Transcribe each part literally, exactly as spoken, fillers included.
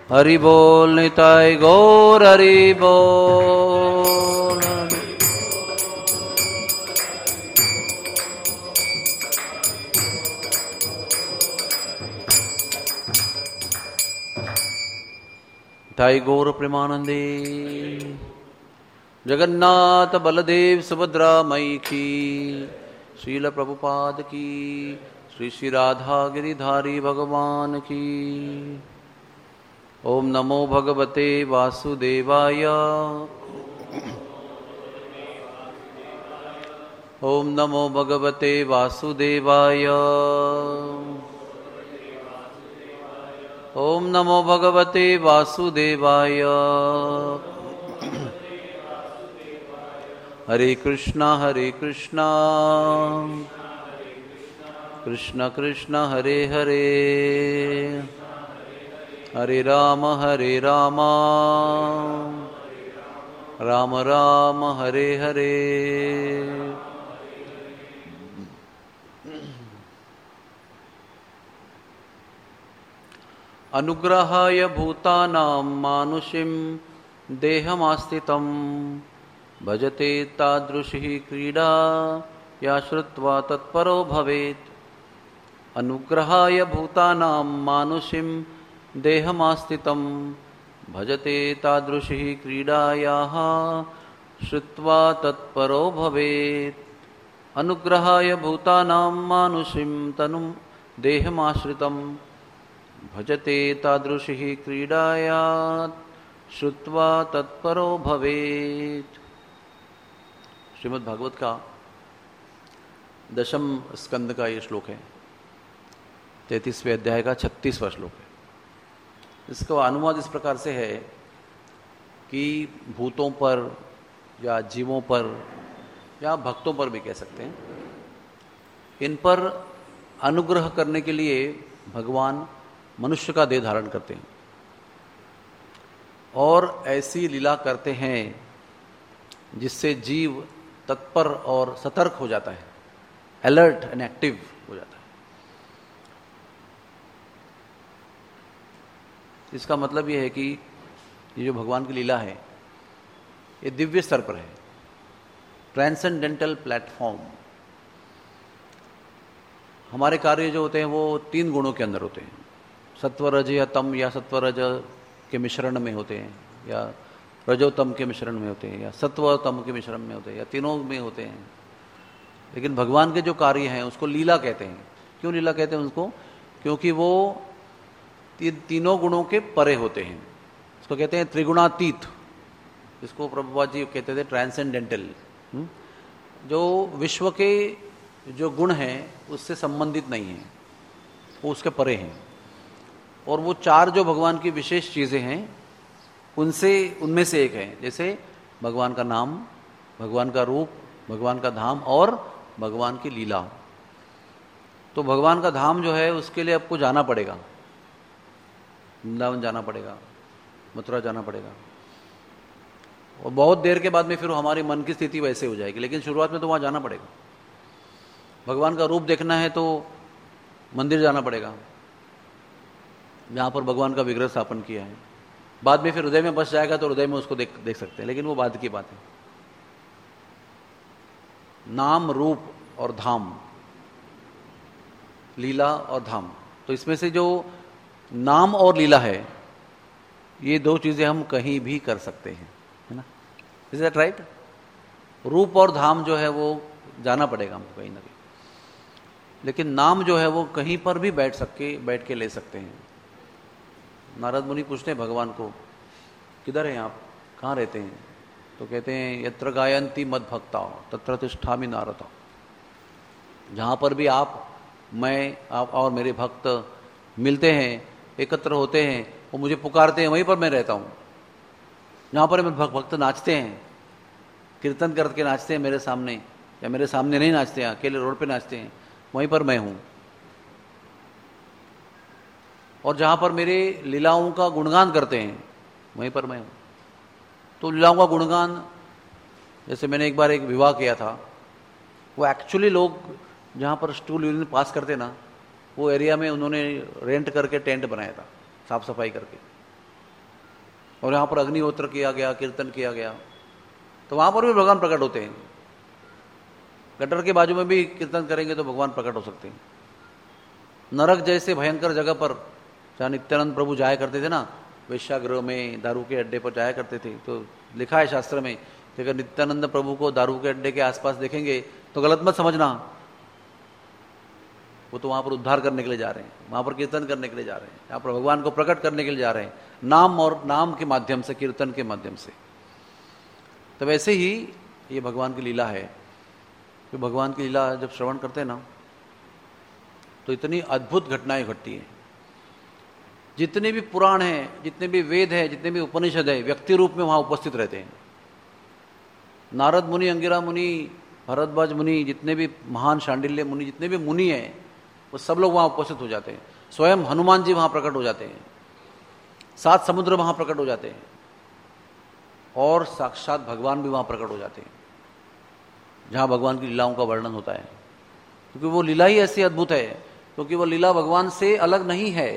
हरि बोल निताय गौर हरि बोल। निताय गौर प्रेमानंदे। जगन्नाथ बलदेव सुभद्रा मई की, श्रील प्रभुपाद की, श्री श्री राधा गिरिधारी भगवान की। ओम नमो भगवते वासुदेवाय। ओम नमो भगवते वासुदेवाय। ओम नमो भगवते वासुदेवाय। हरे कृष्णा हरे कृष्णा कृष्ण कृष्ण हरे हरे, हरे राम हरे राम राम राम हरे हरे। अनुग्रहाय भूतानां मानुषीं देहमास्तितं, भजते तादृशी क्रीडा या श्रुत्वा तत्परो भवेत्। अनुग्रहाय भूतानां मानुषीं देहमास्तितं, भजते तादृशी क्रीडायाः श्रुत्वा तत्परो भवेत्। अनुग्रहाय भूतानां मानुषीं तनुं देहमाश्रितं, भजते तादृशी क्रीडाया श्रुत्वा तत्परो भवेत्। श्रीमद् भागवत का दशम स्कंद का ये श्लोक है, तैंतीसवें अध्याय का छत्तीसवां श्लोक है। इसका अनुवाद इस प्रकार से है कि भूतों पर या जीवों पर या भक्तों पर भी कह सकते हैं, इन पर अनुग्रह करने के लिए भगवान मनुष्य का देह धारण करते हैं और ऐसी लीला करते हैं जिससे जीव तत्पर और सतर्क हो जाता है, अलर्ट एंड एक्टिव हो जाता है। इसका मतलब यह है कि ये जो भगवान की लीला है ये दिव्य स्तर पर है, ट्रांसेंडेंटल प्लेटफॉर्म। हमारे कार्य जो होते हैं वो तीन गुणों के अंदर होते हैं, सत्वरज या तम या सत्वरज के मिश्रण में होते हैं, या रजोतम के मिश्रण में होते हैं, या सत्व तम के मिश्रण में होते हैं, या तीनों में होते हैं। लेकिन भगवान के जो कार्य हैं उसको लीला कहते हैं। क्यों लीला कहते हैं उसको? क्योंकि वो ती, तीनों गुणों के परे होते हैं। इसको कहते हैं त्रिगुणातीत। इसको प्रभुपाद जी कहते थे ट्रांसेंडेंटल। जो विश्व के जो गुण हैं उससे संबंधित नहीं है, वो उसके परे हैं। और वो चार जो भगवान की विशेष चीजें हैं उनसे उनमें से एक है, जैसे भगवान का नाम, भगवान का रूप, भगवान का धाम और भगवान की लीला। तो भगवान का धाम जो है उसके लिए आपको जाना पड़ेगा, वृंदावन जाना पड़ेगा, मथुरा जाना पड़ेगा, और बहुत देर के बाद में फिर हमारी मन की स्थिति वैसे हो जाएगी। लेकिन शुरुआत में तो वहां जाना पड़ेगा। भगवान का रूप देखना है तो मंदिर जाना पड़ेगा जहां पर भगवान का विग्रह स्थापन किया है। बाद में फिर हृदय में बस जाएगा तो हृदय में उसको देख देख सकते हैं, लेकिन वो बाद की बात है। नाम, रूप और धाम, लीला और धाम, तो इसमें से जो नाम और लीला है ये दो चीजें हम कहीं भी कर सकते हैं, है ना? Is that right? रूप और धाम जो है वो जाना पड़ेगा हमको कहीं ना कहीं, लेकिन नाम जो है वो कहीं पर भी बैठ सके बैठ के ले सकते हैं। नारद मुनि पूछते हैं भगवान को, किधर हैं आप, कहाँ रहते हैं? तो कहते हैं यत्र गायन्ति मद भक्ता तत्र तिष्ठामि नारद। जहाँ पर भी आप, मैं, आप और मेरे भक्त मिलते हैं, एकत्र होते हैं, वो मुझे पुकारते हैं, वहीं पर मैं रहता हूँ। जहाँ पर मेरे भक्त नाचते हैं, कीर्तन करके नाचते हैं मेरे सामने, या मेरे सामने नहीं नाचते हैं, अकेले रोड पे नाचते हैं, वहीं पर मैं हूँ। और जहाँ पर मेरे लीलाओं का गुणगान करते हैं वहीं पर मैं हूँ। तो लीलाओं का गुणगान, जैसे मैंने एक बार एक विवाह किया था, वो एक्चुअली लोग जहाँ पर स्टूल यूरिन पास करते ना, वो एरिया में उन्होंने रेंट करके टेंट बनाया था, साफ सफाई करके। और यहाँ पर अग्निहोत्र किया गया, कीर्तन किया गया, तो वहां पर भी भगवान प्रकट होते हैं। गटर के बाजू में भी कीर्तन करेंगे तो भगवान प्रकट हो सकते हैं। नरक जैसे भयंकर जगह पर जहाँ नित्यानंद प्रभु जाया करते थे ना, वेश्यागृह में, दारू के अड्डे पर जाया करते थे, तो लिखा है शास्त्र में कि अगर नित्यानंद प्रभु को दारू के अड्डे के आसपास देखेंगे तो गलत मत समझना, वो तो वहां पर उद्धार करने के लिए जा रहे हैं, वहां पर कीर्तन करने के लिए जा रहे हैं, यहाँ पर भगवान को प्रकट करने के लिए जा रहे हैं, नाम और नाम के माध्यम से, कीर्तन के माध्यम से। तो वैसे ही ये भगवान की लीला है कि भगवान की लीला जब श्रवण करते हैं ना तो इतनी अद्भुत घटनाएं घटती हैं। जितने भी पुराण हैं, जितने भी वेद हैं, जितने भी उपनिषद है, व्यक्ति रूप में वहां उपस्थित रहते हैं। नारद मुनि, अंगिरा मुनि, भरद्वाज मुनि, जितने भी महान शांडिल्य मुनि, जितने भी मुनि हैं, वो सब लोग वहां उपस्थित हो जाते हैं। स्वयं हनुमान जी वहां प्रकट हो जाते हैं, सात समुद्र वहां प्रकट हो जाते हैं, और साक्षात भगवान भी वहां प्रकट हो जाते हैं जहां भगवान की लीलाओं का वर्णन होता है। क्योंकि वो लीला ही ऐसी अद्भुत है, क्योंकि वो लीला भगवान से अलग नहीं है।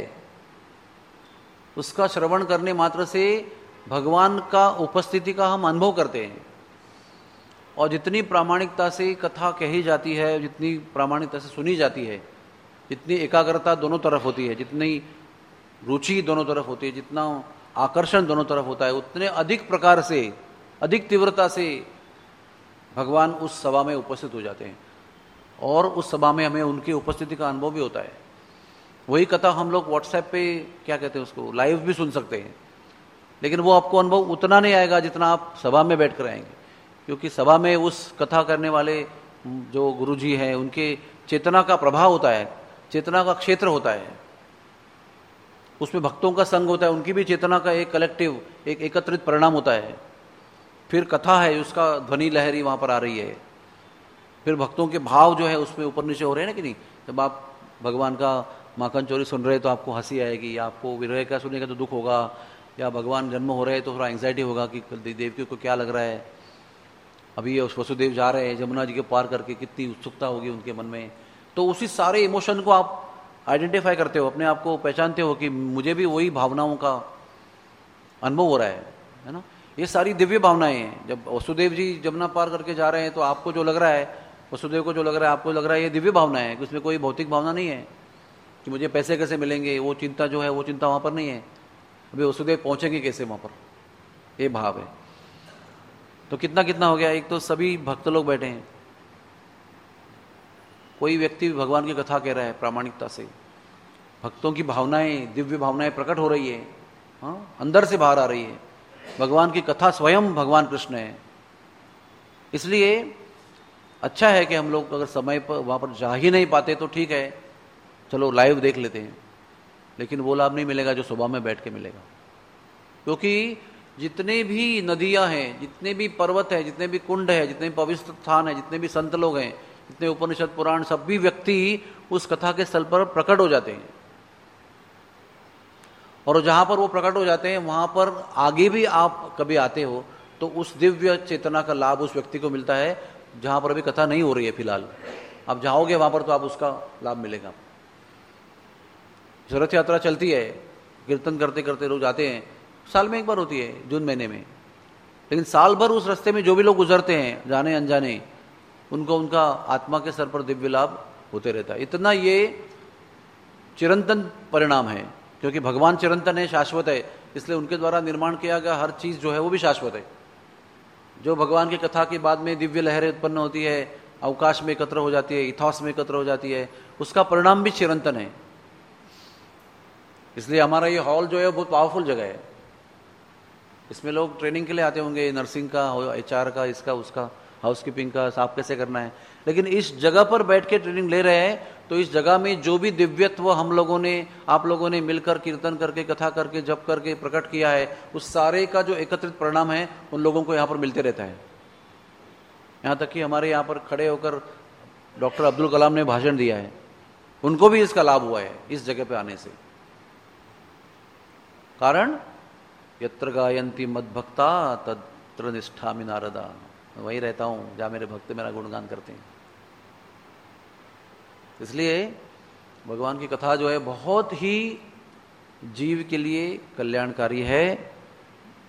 उसका श्रवण करने मात्र से भगवान का उपस्थिति का हम अनुभव करते हैं। और जितनी प्रामाणिकता से कथा कही जाती है, जितनी प्रामाणिकता से सुनी जाती है, जितनी एकाग्रता दोनों तरफ होती है, जितनी रुचि दोनों तरफ होती है, जितना आकर्षण दोनों तरफ होता है, उतने अधिक प्रकार से, अधिक तीव्रता से भगवान उस सभा में उपस्थित हो जाते हैं, और उस सभा में हमें उनकी उपस्थिति का अनुभव भी होता है। वही कथा हम लोग व्हाट्सएप पे, क्या कहते हैं उसको, लाइव भी सुन सकते हैं, लेकिन वो आपको अनुभव उतना नहीं आएगा जितना आप सभा में बैठ कर आएंगे। क्योंकि सभा में उस कथा करने वाले जो गुरुजी हैं, उनके चेतना का प्रभाव होता है, चेतना का क्षेत्र होता है, उसमें भक्तों का संग होता है, उनकी भी चेतना का एक कलेक्टिव, एक एकत्रित परिणाम होता है। फिर कथा है, उसका ध्वनि लहरी वहां पर आ रही है, फिर भक्तों के भाव जो है उसमें ऊपर नीचे हो रहे हैं ना कि नहीं। जब आप भगवान का माखन चोरी सुन रहे हैं तो आपको हंसी आएगी, या आपको विरह का सुनेगा तो दुख होगा, या भगवान जन्म हो रहे हैं तो थोड़ा एंग्जाइटी होगा कि देवकी को क्या लग रहा है, अभी ये वसुदेव जा रहे हैं जमुना जी के पार करके, कितनी उत्सुकता होगी उनके मन में। तो उसी सारे इमोशन को आप आइडेंटिफाई करते हो, अपने आप को पहचानते हो कि मुझे भी वही भावनाओं का अनुभव हो रहा है, है ना। ये सारी दिव्य भावनाएं हैं। जब वसुदेव जी जमुना पार करके जा रहे हैं तो आपको जो लग रहा है, वसुदेव को जो लग रहा है, आपको लग रहा है, ये दिव्य भावना है, उसमें कोई भौतिक भावना नहीं है कि मुझे पैसे कैसे मिलेंगे, वो चिंता जो है वो चिंता वहां पर नहीं है, अभी वसुदेव पहुंचेंगे कैसे वहां पर, ये भाव है। तो कितना कितना हो गया। एक तो सभी भक्त लोग बैठे हैं, कोई व्यक्ति भगवान की कथा कह रहा है प्रामाणिकता से, भक्तों की भावनाएं, दिव्य भावनाएं प्रकट हो रही है, हाँ, अंदर से बाहर आ रही है। भगवान की कथा स्वयं भगवान कृष्ण है। इसलिए अच्छा है कि हम लोग अगर समय पर वहां पर जा ही नहीं पाते तो ठीक है, चलो लाइव देख लेते हैं, लेकिन वो लाभ नहीं मिलेगा जो सुबह में बैठ के मिलेगा। क्योंकि जितने भी नदियां हैं, जितने भी पर्वत है, जितने भी कुंड है, जितने भी पवित्र स्थान है, जितने भी संत लोग हैं, जितने उपनिषद पुराण, सब भी व्यक्ति उस कथा के स्थल पर प्रकट हो जाते हैं। और जहां पर वो प्रकट हो जाते हैं वहां पर आगे भी आप कभी आते हो तो उस दिव्य चेतना का लाभ उस व्यक्ति को मिलता है जहां पर अभी कथा नहीं हो रही है। फिलहाल आप जाओगे वहां पर तो आप उसका लाभ मिलेगा। रथ यात्रा चलती है, कीर्तन करते करते लोग जाते हैं, साल में एक बार होती है जून महीने में, लेकिन साल भर उस रास्ते में जो भी लोग गुजरते हैं, जाने अनजाने, उनको उनका आत्मा के सर पर दिव्य लाभ होते रहता है। इतना ये चिरंतन परिणाम है, क्योंकि भगवान चिरंतन है, शाश्वत है, इसलिए उनके द्वारा निर्माण किया गया हर चीज जो है वो भी शाश्वत है। जो भगवान की कथा के बाद में दिव्य लहरें उत्पन्न होती है, अवकाश में एकत्र हो जाती है, इथॉस में एकत्र हो जाती है, उसका परिणाम भी चिरंतन है। इसलिए हमारा ये हॉल जो है बहुत पावरफुल जगह है। इसमें लोग ट्रेनिंग के लिए आते होंगे, नर्सिंग का, एचआर का, इसका उसका, हाउसकीपिंग का, साफ कैसे करना है, लेकिन इस जगह पर बैठ के ट्रेनिंग ले रहे हैं तो इस जगह में जो भी दिव्यत्व हम लोगों ने, आप लोगों ने मिलकर कीर्तन करके, कथा करके, जप करके प्रकट किया है, उस सारे का जो एकत्रित परिणाम है उन लोगों को यहाँ पर मिलते रहता है। यहाँ तक कि हमारे यहाँ पर खड़े होकर डॉक्टर अब्दुल कलाम ने भाषण दिया है, उनको भी इसका लाभ हुआ है इस जगह पे आने से। कारण यत्र गायन्ति मद्भक्ता तत्र निष्ठामि नारदा, वही रहता हूं जहां मेरे भक्त मेरा गुणगान करते हैं। इसलिए भगवान की कथा जो है बहुत ही जीव के लिए कल्याणकारी है।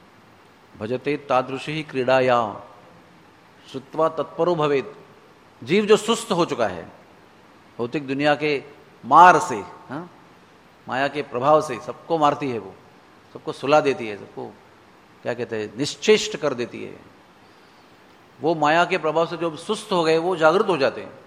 भजते तादृशी ही क्रीड़ाया श्रुत्वा तत्परो भवेत। जीव जो सुस्त हो चुका है भौतिक दुनिया के मार से, हाँ, माया के प्रभाव से, सबको मारती है वो, सबको सुला देती है, सबको क्या कहते हैं, निश्चेष्ट कर देती है। वो माया के प्रभाव से जो सुस्त हो गए वो जागृत हो जाते हैं।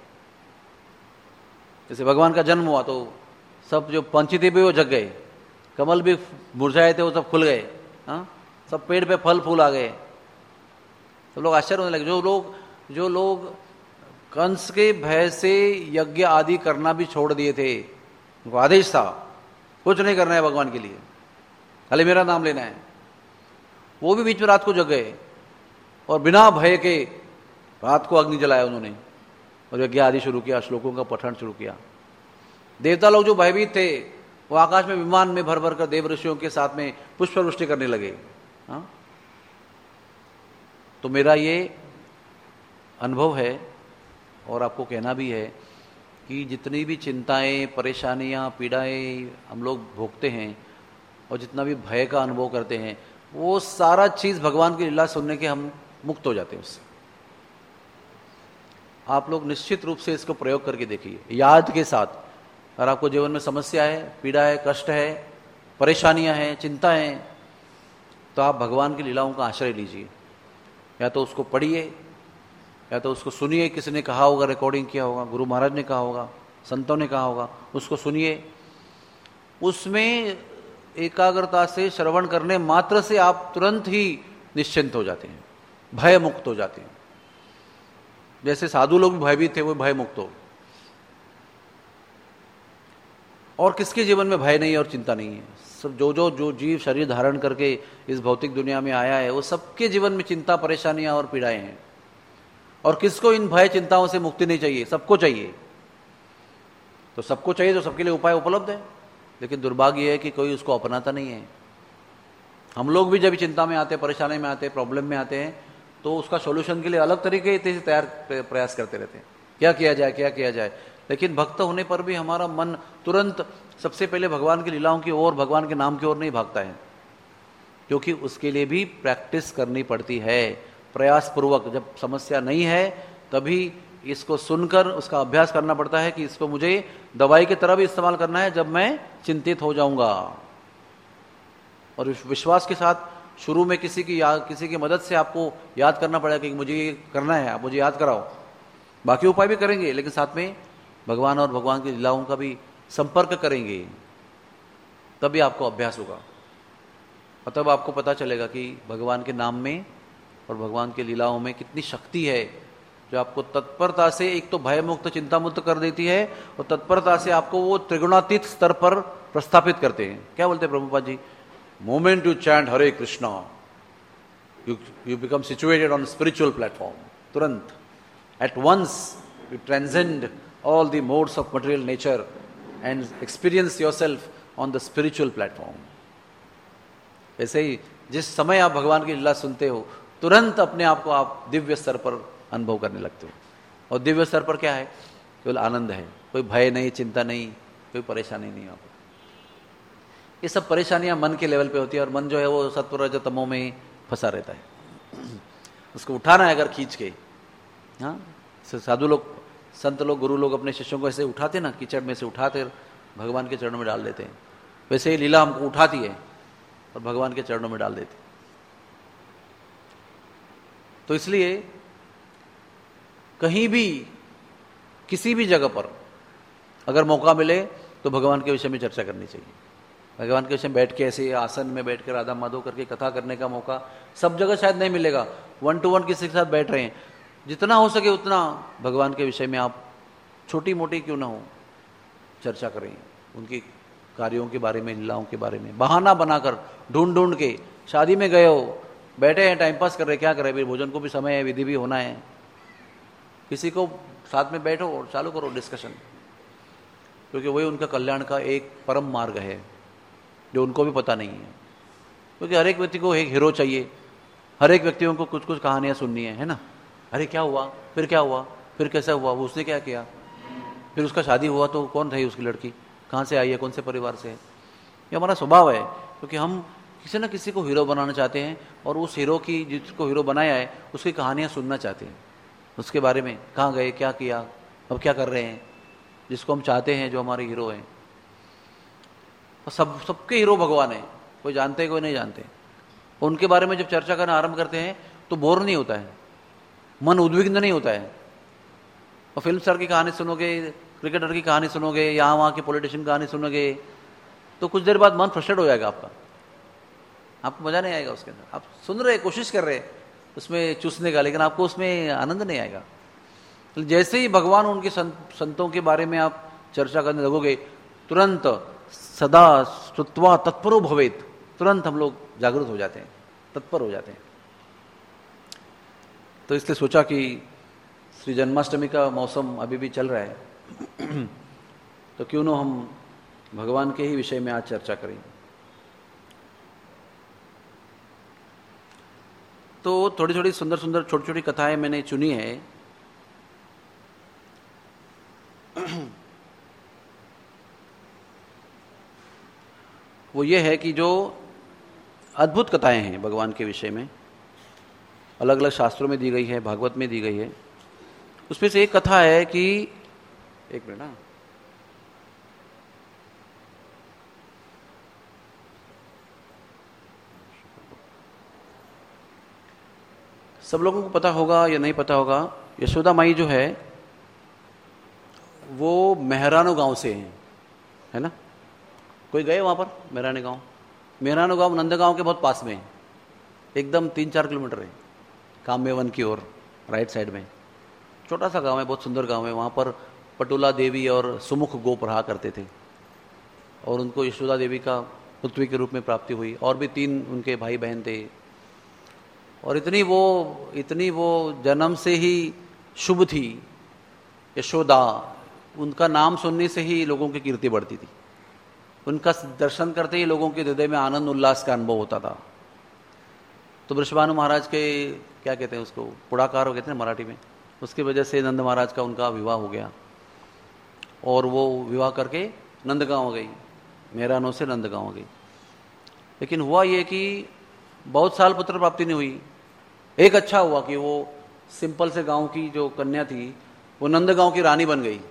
जैसे भगवान का जन्म हुआ तो सब जो पंछी थे भी वो जग गए, कमल भी मुरझाए थे वो सब खुल गए, हाँ, सब पेड़ पे फल फूल आ गए। तो लोग आश्चर्य होने लगे। जो लोग जो लोग कंस के भय से यज्ञ आदि करना भी छोड़ दिए थे, उनको आदेश था कुछ नहीं करना है भगवान के लिए, खाली मेरा नाम लेना है, वो भी बीच में रात को जग गए और बिना भय के रात को अग्नि जलाया उन्होंने और यज्ञ आदि शुरू किया, श्लोकों का पठन शुरू किया। देवता लोग जो भयभीत थे वो आकाश में विमान में भर भर कर देव ऋषियों के साथ में पुष्प वृष्टि करने लगे। हाँ? तो मेरा ये अनुभव है और आपको कहना भी है कि जितनी भी चिंताएं, परेशानियां, पीड़ाएं हम लोग भोगते हैं और जितना भी भय का अनुभव करते हैं, वो सारा चीज भगवान की लीला सुनने के हम मुक्त हो जाते हैं उससे। आप लोग निश्चित रूप से इसको प्रयोग करके देखिए याद के साथ। अगर आपको जीवन में समस्या है, पीड़ा है, कष्ट है, परेशानियां हैं, चिंता है, तो आप भगवान की लीलाओं का आश्रय लीजिए। या तो उसको पढ़िए या तो उसको सुनिए, किसी ने कहा होगा, रिकॉर्डिंग किया होगा, गुरु महाराज ने कहा होगा, संतों ने कहा होगा, उसको सुनिए। उसमें एकाग्रता से श्रवण करने मात्र से आप तुरंत ही निश्चिंत हो जाते हैं, भय मुक्त हो जाते हैं। जैसे साधु लोग भी भयभीत थे, वो भय मुक्त हो। और किसके जीवन में भय नहीं और चिंता नहीं है? सब जो जो जो जीव शरीर धारण करके इस भौतिक दुनिया में आया है, वो सबके जीवन में चिंता, परेशानियां और पीड़ाएं हैं। और किसको इन भय चिंताओं से मुक्ति नहीं चाहिए? सबको चाहिए। तो सबको चाहिए तो सबके लिए उपाय उपलब्ध है, लेकिन दुर्भाग्य है कि कोई उसको अपनाता नहीं है। हम लोग भी जब चिंता में आते, परेशानी में आते, प्रॉब्लम में आते हैं, तो उसका सॉल्यूशन के लिए अलग तरीके से तैयार प्रयास करते रहते हैं, क्या किया जाए, क्या किया जाए। लेकिन भक्त होने पर भी हमारा मन तुरंत सबसे पहले भगवान की लीलाओं की ओर, भगवान के नाम की ओर नहीं भागता है, क्योंकि उसके लिए भी प्रैक्टिस करनी पड़ती है। प्रयास पूर्वक, जब समस्या नहीं है तभी इसको सुनकर उसका अभ्यास करना पड़ता है कि इसको मुझे दवाई की तरह भी इस्तेमाल करना है जब मैं चिंतित हो जाऊंगा। और विश्वास के साथ शुरू में किसी की याद, किसी की मदद से आपको याद करना पड़ेगा कि मुझे ये करना है, आप मुझे याद कराओ। बाकी उपाय भी करेंगे, लेकिन साथ में भगवान और भगवान की लीलाओं का भी संपर्क करेंगे, तभी आपको अभ्यास होगा। और तब आपको पता चलेगा कि भगवान के नाम में और भगवान की लीलाओं में कितनी शक्ति है, जो आपको तत्परता से एक तो भय मुक्त, चिंता मुक्त कर देती है, और तत्परता से आपको वो त्रिगुणातीत स्तर पर प्रस्थापित करते हैं। क्या बोलते हैं Prabhupada ji? Moment you chant Hare Krishna, you you become situated on spiritual platform. तुरंत, at once you transcend all the modes of material nature and experience yourself on the spiritual platform. ऐसे ही जिस समय आप भगवान की लीला सुनते हो, तुरंत अपने आप को आप दिव्य स्तर पर अनुभव करने लगते हो। और दिव्य स्तर पर क्या है? केवल आनंद है, कोई भय नहीं, चिंता नहीं, कोई परेशानी नहीं। आपको ये सब परेशानियां मन के लेवल पे होती है, और मन जो है वो सत्व रज तमो में फंसा रहता है। उसको उठाना है अगर खींच के। हाँ, साधु लोग, संत लोग, गुरु लोग अपने शिष्यों को ऐसे उठाते ना, कीचड़ में से उठाते भगवान के चरणों में डाल देते हैं। वैसे ही लीला हमको उठाती है और भगवान के चरणों में डाल देती। तो इसलिए कहीं भी, किसी भी जगह पर अगर मौका मिले तो भगवान के विषय में चर्चा करनी चाहिए। भगवान के विषय में बैठ के, ऐसे आसन में बैठ कर राधा माधव करके कथा करने का मौका सब जगह शायद नहीं मिलेगा। वन टू वन किसी के साथ बैठ रहे हैं, जितना हो सके उतना भगवान के विषय में आप छोटी मोटी क्यों ना हो चर्चा करें, उनके कार्यों के बारे में, लीलाओं के बारे में। बहाना बनाकर, ढूंढ ढूंढ के, शादी में गए हो, बैठे हैं, टाइम पास कर रहे, क्या करें, भोजन को भी समय है, विधि भी होना है, किसी को साथ में बैठो और चालू करो डिस्कशन, क्योंकि वही उनका कल्याण का एक परम मार्ग है जो उनको भी पता नहीं है। क्योंकि हर एक व्यक्ति को एक हीरो चाहिए, हर एक व्यक्तियों को कुछ कुछ कहानियां सुननी है, है ना। अरे क्या हुआ, फिर क्या हुआ, फिर कैसा हुआ, वो उसने क्या किया, फिर उसका शादी हुआ तो कौन रही उसकी लड़की, कहाँ से आई है, कौन से परिवार से है। ये हमारा स्वभाव है, क्योंकि हम किसी न किसी को हीरो बनाना चाहते हैं और उस हीरो की, जिसको हीरो बनाया है, उसकी कहानियाँ सुनना चाहते हैं, उसके बारे में कहाँ गए, क्या किया, अब क्या कर रहे हैं, जिसको हम चाहते हैं, जो हमारे हीरो हैं। और सब सबके हीरो भगवान हैं, कोई जानते हैं कोई नहीं जानते। उनके बारे में जब चर्चा करना आरंभ करते हैं तो बोर नहीं होता है, मन उद्विग्न नहीं होता है। और फिल्म स्टार की कहानी सुनोगे, क्रिकेटर की कहानी सुनोगे, यहाँ वहाँ के पॉलिटिशियन की कहानी सुनोगे, तो कुछ देर बाद मन फ्रस्ट्रेट हो जाएगा आपका, आपको मजा नहीं आएगा उसके अंदर। आप सुन रहे, कोशिश कर रहे उसमें चूसने का, लेकिन आपको उसमें आनंद नहीं आएगा। तो जैसे ही भगवान, उनके संतों के बारे में आप चर्चा करने लगोगे, तुरंत सदा श्रुत्वा तत्परो भवेत, तुरंत हम लोग जागरूक हो जाते हैं, तत्पर हो जाते हैं। तो इसलिए सोचा कि श्री जन्माष्टमी का मौसम अभी भी चल रहा है तो क्यों ना हम भगवान के ही विषय में आज चर्चा करें। तो थोड़ी थोड़ी सुंदर सुंदर छोटी छोटी कथाएं मैंने चुनी है। वो ये है कि जो अद्भुत कथाएं हैं भगवान के विषय में, अलग अलग शास्त्रों में दी गई है, भागवत में दी गई है। उसमें से एक कथा है कि, एक मिनट ना, सब लोगों को पता होगा या नहीं पता होगा, यशोदा माई जो है वो मेहरानो गांव से है, है ना? कोई गए वहां पर मेहरानी गांव? मेहरानो गांव नंदगांव के बहुत पास में है, एकदम तीन चार किलोमीटर है काम्य वन की ओर, राइट साइड में। छोटा सा गांव है, बहुत सुंदर गांव है। वहां पर पटुला देवी और सुमुख गोप रहा करते थे और उनको यशोदा देवी का पुत्री के रूप में प्राप्ति हुई, और भी तीन उनके भाई बहन थे। और इतनी वो इतनी वो जन्म से ही शुभ थी यशोदा, उनका नाम सुनने से ही लोगों की कीर्ति बढ़ती थी, उनका दर्शन करते ही लोगों के हृदय में आनंद उल्लास का अनुभव होता था। तो वृषभानु महाराज के, क्या कहते हैं उसको, पुड़ाकार हो कहते हैं मराठी में, उसकी वजह से नंद महाराज का उनका विवाह हो गया और वो विवाह करके नंदगांव गई, मेहरानो से नंदगांव गई। लेकिन हुआ ये कि बहुत साल पुत्र प्राप्ति नहीं हुई। एक अच्छा हुआ कि वो सिंपल से गांव की जो कन्या थी वो नंदगांव की रानी बन गई।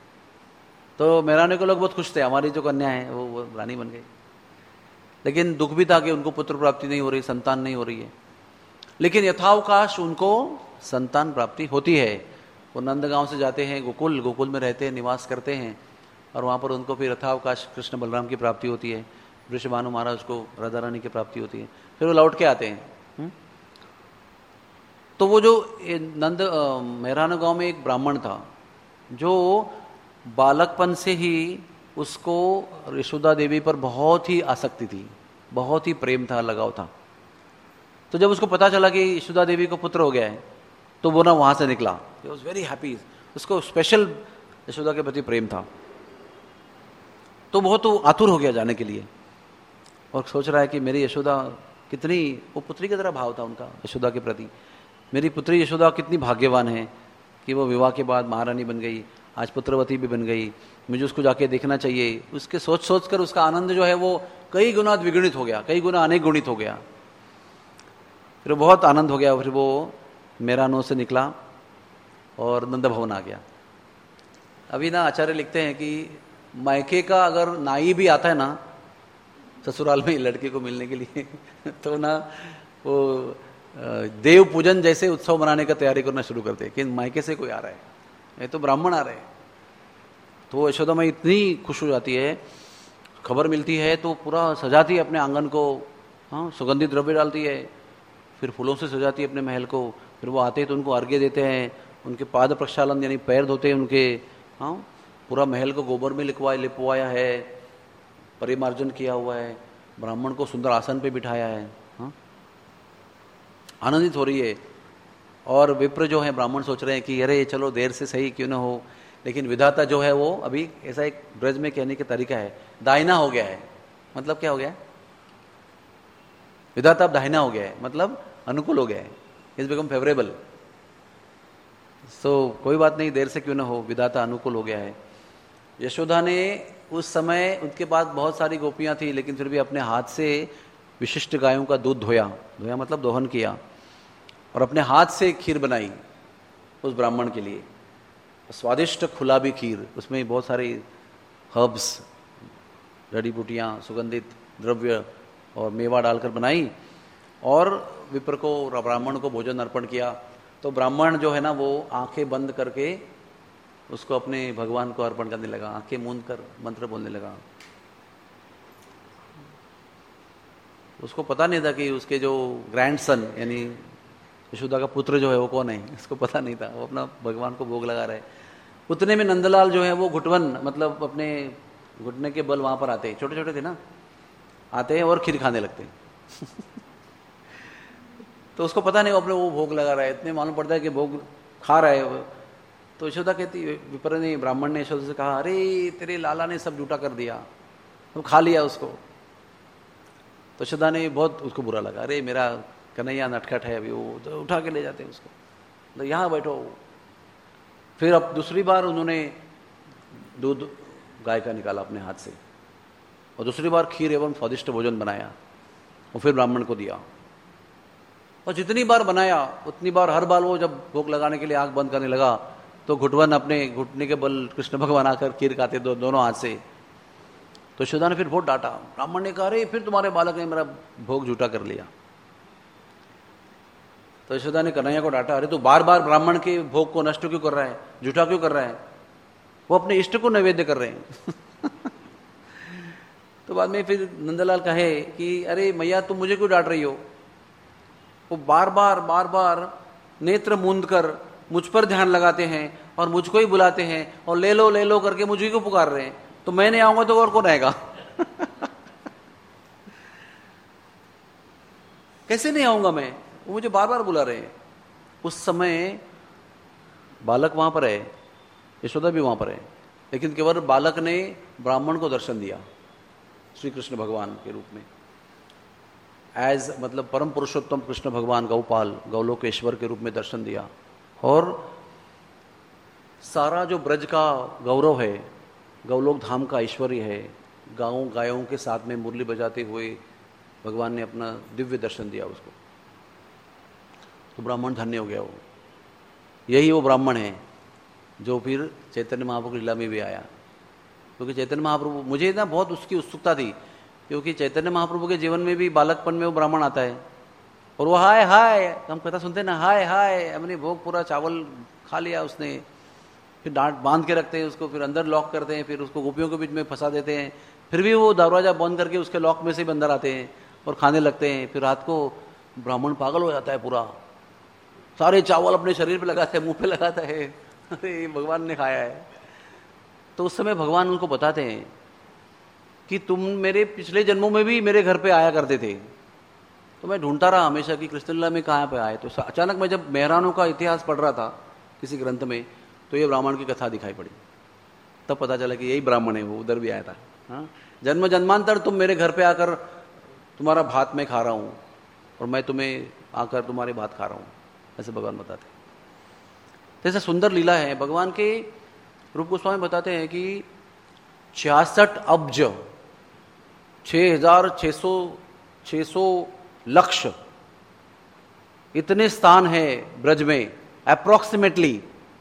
तो मेहराने को लोग बहुत खुश थे, हमारी जो कन्या है वो, वो रानी बन गई। लेकिन दुख भी था कि उनको पुत्र प्राप्ति नहीं हो रही, संतान नहीं हो रही है। लेकिन यथावकाश उनको संतान प्राप्ति होती है। वो नंदगांव से जाते हैं गोकुल, गोकुल में रहते हैं, निवास करते हैं, और वहाँ पर उनको फिर यथावकाश कृष्ण बलराम की प्राप्ति होती है, वृषभानु महाराज को राधा रानी की प्राप्ति होती है, फिर वो लौट के आते हैं। हुँ? तो वो जो नंद मेहराना गांव में एक ब्राह्मण था जो बालकपन से ही उसको यशोदा देवी पर बहुत ही आसक्ति थी, बहुत ही प्रेम था, लगाव था। तो जब उसको पता चला कि यशोदा देवी को पुत्र हो गया है तो वो ना वहां से निकला, ही वाज वेरी हैप्पी। उसको स्पेशल यशोदा के प्रति प्रेम था, तो बहुत तो आतुर हो गया जाने के लिए और सोच रहा है कि मेरी यशोदा कितनी, वो पुत्री की तरह भाव था उनका यशोदा के प्रति, मेरी पुत्री यशोदा कितनी भाग्यवान है कि वो विवाह के बाद महारानी बन गई, आज पुत्रवती भी बन गई, मुझे उसको जाके देखना चाहिए। उसके सोच सोच कर उसका आनंद जो है वो कई गुना द्विगुणित हो गया, कई गुना अनेक गुणित हो गया। फिर बहुत आनंद हो गया। फिर वो मेहरानो से निकला और नंद भवन आ गया। अभी ना आचार्य लिखते हैं कि मायके का अगर नाई भी आता है ना ससुराल में लड़के को मिलने के लिए तो ना वो देव पूजन जैसे उत्सव मनाने का तैयारी करना शुरू करते हैं कि मायके से कोई आ रहा है, ये तो ब्राह्मण आ रहे हैं। तो यशोदा माई इतनी खुश हो जाती है, खबर मिलती है तो पूरा सजाती है अपने आंगन को, हाँ, सुगंधित द्रव्य डालती है, फिर फूलों से सजाती है अपने महल को। फिर वो आते हैं तो उनको अर्घ्य देते हैं, उनके पाद प्रक्षालन यानी पैर धोते हैं उनके, हाँ, पूरा महल को गोबर में लिखवा लिपवाया है, परिमार्जन किया हुआ है, ब्राह्मण को सुंदर आसन पे बिठाया है, हाँ, आनंदित हो रही है। और विप्र जो है ब्राह्मण सोच रहे हैं कि अरे चलो देर से सही क्यों ना हो, लेकिन विधाता जो है वो अभी, ऐसा एक ब्रज में कहने का तरीका है, दाहिना हो गया है। मतलब क्या हो गया है? विधाता अब दाहिना हो गया है, मतलब अनुकूल हो गया है, इज बिकम फेवरेबल। सो कोई बात नहीं, देर से क्यों ना हो, विधाता अनुकूल हो गया है। यशोदा ने उस समय, उनके पास बहुत सारी गोपियां थी, लेकिन फिर भी अपने हाथ से विशिष्ट गायों का दूध धोया, धोया मतलब दोहन किया, और अपने हाथ से खीर बनाई उस ब्राह्मण के लिए, स्वादिष्ट खुलाबी खीर, उसमें बहुत सारी हर्ब्स, जड़ी बूटियाँ, सुगंधित द्रव्य और मेवा डालकर बनाई, और विप्र को, ब्राह्मण को भोजन अर्पण किया। तो ब्राह्मण जो है ना वो आंखें बंद करके उसको अपने भगवान को अर्पण करने लगा, आंखें मूंद कर मंत्र बोलने लगा। उसको पता नहीं था कि उसके जो ग्रैंडसन यानी यशोदा का पुत्र जो है वो कौन है, इसको पता नहीं था, वो अपना भगवान को भोग लगा रहे। उतने में नंदलाल जो है वो घुटवन मतलब अपने घुटने के बल वहां पर आते हैं, छोटे छोटे थे ना, आते हैं और खीर खाने लगते हैं। तो उसको पता नहीं वो अपने वो भोग लगा रहा है, इतने मालूम पड़ता है कि भोग खा रहा है। तो यशोदा कहती, विप्र ने, ब्राह्मण ने यशोदा से कहा, अरे तेरे लाला ने सब जूठा कर दिया, तो खा लिया उसको। तो यशोदा ने बहुत उसको बुरा लगा, अरे मेरा कन्हैया नटखट है अभी, वो तो उठा के ले जाते हैं उसको, तो यहाँ बैठो। फिर अब दूसरी बार उन्होंने दूध गाय का निकाला अपने हाथ से, और दूसरी बार खीर एवं स्वादिष्ट भोजन बनाया और फिर ब्राह्मण को दिया। और जितनी बार बनाया उतनी बार, हर बार वो जब भोग लगाने के लिए आंख बंद करने लगा तो घुटवन अपने घुटने के बल कृष्ण भगवान आकर खीर खाते दो, दोनों हाथ से। तो यशोदा ने फिर बहुत डांटा, ब्राह्मण ने कहा, अरे फिर तुम्हारे बालक ने मेरा भोग झूठा कर लिया। तो यशोदा ने कन्हैया को डांटा, अरे तू बार बार ब्राह्मण के भोग को नष्ट क्यों कर रहा है, झूठा क्यों कर रहा है, वो अपने इष्ट को नैवेद्य कर रहे हैं। तो बाद में फिर नंदलाल कहे कि अरे मैया तुम मुझे क्यों डांट रही हो, वो बार बार बार बार नेत्र मूंद कर मुझ पर ध्यान लगाते हैं और मुझको ही बुलाते हैं और ले लो ले लो करके मुझे को पुकार रहे हैं, तो मैं नहीं आऊंगा तो और कौन आएगा। कैसे नहीं आऊंगा मैं, वो मुझे बार बार बुला रहे हैं। उस समय बालक वहां पर है, यशोदा भी वहां पर है, लेकिन केवल बालक ने ब्राह्मण को दर्शन दिया श्री कृष्ण भगवान के रूप में, एज मतलब परम पुरुषोत्तम कृष्ण भगवान गौपाल गौलोकेश्वर के रूप में दर्शन दिया। और सारा जो ब्रज का गौरव है, गौलोक धाम का ऐश्वर्य है, गाँव गायों के साथ में मुरली बजाते हुए भगवान ने अपना दिव्य दर्शन दिया उसको। तो ब्राह्मण धन्य हो गया। वो यही वो ब्राह्मण है जो फिर चैतन्य महाप्रभु लीला में भी आया, क्योंकि चैतन्य महाप्रभु, मुझे ना बहुत उसकी उत्सुकता थी, क्योंकि चैतन्य महाप्रभु के जीवन में भी बालकपन में वो ब्राह्मण आता है और वो हाय हाय, हम कथा सुनते हैं ना, हाय हाय, हमने भोग पूरा चावल खा लिया उसने, फिर डांट बांध के रखते हैं उसको, फिर अंदर लॉक करते हैं, फिर उसको गोपियों के बीच में फंसा देते हैं, फिर भी वो दरवाजा बंद करके उसके लॉक में से भी अंदर आते हैं और खाने लगते हैं। फिर रात को ब्राह्मण पागल हो जाता है पूरा, सारे चावल अपने शरीर पे लगाता है, मुंह पे लगाता है, अरे भगवान ने खाया है। तो उस समय भगवान उनको बताते हैं कि तुम मेरे पिछले जन्मों में भी मेरे घर पे आया करते थे। तो मैं ढूंढता रहा हमेशा कि कृष्णलीला में कहाँ पे आए। तो अचानक मैं जब मेहरानों का इतिहास पढ़ रहा था किसी ग्रंथ में, तो ये ब्राह्मण की कथा दिखाई पड़ी, तब पता चला कि यही ब्राह्मण है, वो उधर भी आया था। हाँ, जन्म जन्मांतर तुम मेरे घर पे आकर तुम्हारा भात मैं खा रहा हूँ और मैं तुम्हें आकर तुम्हारे भात खा रहा हूँ, ऐसे भगवान बताते हैं। तो ऐसा सुंदर लीला है। भगवान के रूप गोस्वामी बताते हैं कि छियासठ अब्ज छह हजार छह सौ छह सौ लक्ष इतने स्थान है ब्रज में, अप्रोक्सीमेटली,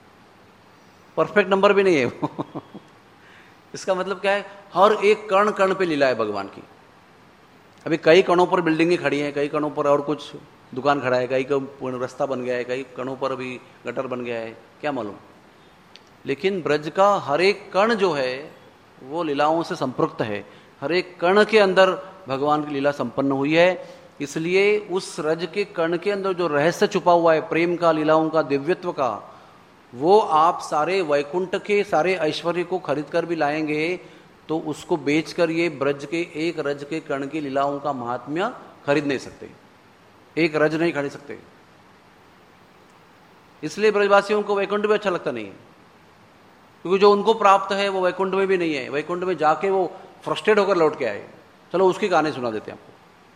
परफेक्ट नंबर भी नहीं है वो। इसका मतलब क्या है, हर एक कण कण पे लीला है भगवान की। अभी कई कणों पर बिल्डिंगें खड़ी हैं, कई कणों पर और कुछ दुकान खड़ा है, कई का रास्ता बन गया है, कई कणों पर अभी गटर बन गया है, क्या मालूम। लेकिन ब्रज का हर एक कण जो है वो लीलाओं से संपृक्त है, हर एक कण के अंदर भगवान की लीला संपन्न हुई है। इसलिए उस रज के कण के अंदर जो रहस्य छुपा हुआ है प्रेम का, लीलाओं का, दिव्यत्व का, वो आप सारे वैकुंठ के सारे ऐश्वर्य को खरीद कर भी लाएंगे तो उसको बेचकर ये ब्रज के एक रज के कण की लीलाओं का महात्म्य खरीद नहीं सकते, एक रज नहीं खरीद सकते। इसलिए ब्रजवासियों को वैकुंठ भी अच्छा लगता नहीं है, क्योंकि जो उनको प्राप्त है वो वैकुंठ में भी नहीं है। वैकुंठ में जाके वो फ्रस्ट्रेट होकर लौट के आए। चलो उसकी कहानी सुना देते हैं आपको।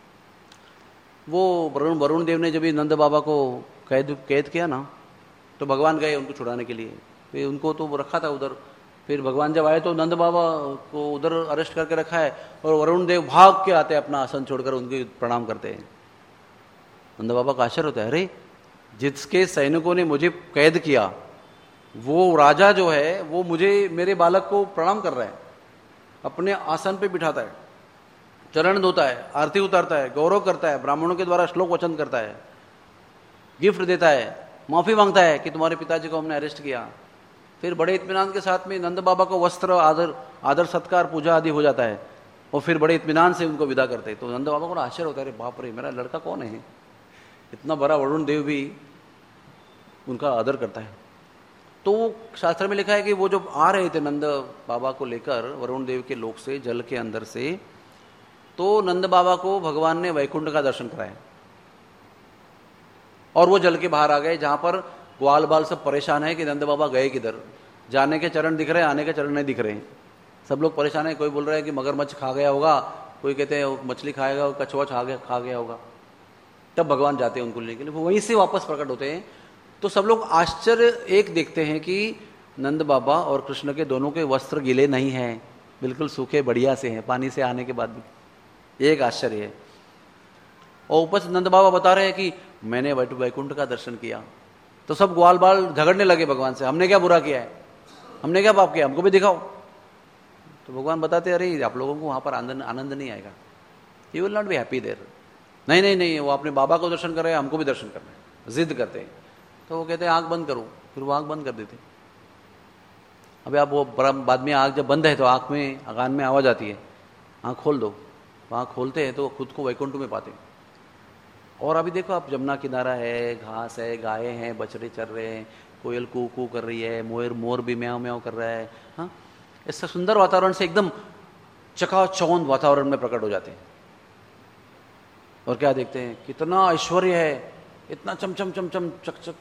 वो वरुण वरुण देव ने जब नंद बाबा को कैद कैद किया ना, तो भगवान गए उनको छुड़ाने के लिए। फिर उनको तो वो रखा था उधर, फिर भगवान जब आए तो नंद बाबा को उधर अरेस्ट करके रखा है और वरुण देव भाग के आते हैं, अपना आसन छोड़कर उनके प्रणाम करते हैं। नंद बाबा का आश्चर्य होता है, अरे जिसके सैनिकों ने मुझे कैद किया वो राजा जो है वो मुझे, मेरे बालक को प्रणाम कर रहा है, अपने आसन पे बिठाता है, चरण धोता है, आरती उतारता है, गौरव करता है, ब्राह्मणों के द्वारा श्लोक वचन करता है, गिफ्ट देता है, माफी मांगता है कि तुम्हारे पिताजी को हमने अरेस्ट किया। फिर बड़े इत्मीनान के साथ में नंद बाबा को वस्त्र, आदर आदर सत्कार, पूजा आदि हो जाता है और फिर बड़े इत्मीनान से उनको विदा करते हैं। तो नंद बाबा को आश्चर्य होता है, अरे बाप रे, मेरा लड़का कौन है, इतना बड़ा वरुण देव भी उनका आदर करता है। तो शास्त्र में लिखा है कि वो जब आ रहे थे नंद बाबा को लेकर वरुण देव के लोक से, जल के अंदर से, तो नंद बाबा को भगवान ने वैकुंठ का दर्शन कराया और वो जल के बाहर आ गए, जहां पर ग्वाल बाल सब परेशान है कि नंद बाबा गए किधर, जाने के चरण दिख रहे हैं, आने के चरण नहीं दिख रहे हैं। सब लोग परेशान है, कोई बोल रहा है कि मगरमच्छ खा गया होगा, कोई कहते हैं मछली खाएगा, कछुआ खा गया खा गया होगा। तब भगवान जाते हैं उनको लेने के लिए, वो वहीं से वापस प्रकट होते हैं। तो सब लोग आश्चर्य एक देखते हैं कि नंद बाबा और कृष्ण के दोनों के वस्त्र गीले नहीं हैं, बिल्कुल सूखे बढ़िया से हैं, पानी से आने के बाद भी, एक आश्चर्य है। और ऊपर से नंद बाबा बता रहे हैं कि मैंने वैकुंठ का दर्शन किया। तो सब ग्वाल बाल झगड़ने लगे भगवान से, हमने क्या बुरा किया है, हमने क्या पाप किया, हमको भी दिखाओ। तो भगवान बताते, अरे आप लोगों को वहां पर आनंद आनंद नहीं आएगा, you will not be happy there. नहीं नहीं नहीं, वो अपने बाबा को दर्शन कर रहे हैं, हमको भी दर्शन करना है, जिद करते हैं। तो वो कहते हैं आंख बंद करो, फिर वो आंख बंद कर देते। अभी आप वो बाद में आंख जब बंद है तो आंख में, कान में आवाज आती है, आंख खोल दो, तो आंख खोलते हैं तो खुद को वैकुंठ में पाते हैं। और अभी देखो आप, जमुना किनारा है, घास है, गाय हैं, बछड़े चर रहे हैं, कोयल कू कू कर रही है, मोर मोर भी म्याऊं म्याऊं कर रहा है। हाँ, इससे सुंदर वातावरण से एकदम चकाचौंध वातावरण में प्रकट हो जाते हैं। और क्या देखते हैं, कितना ऐश्वर्य है, इतना चमचम चमचम चक चक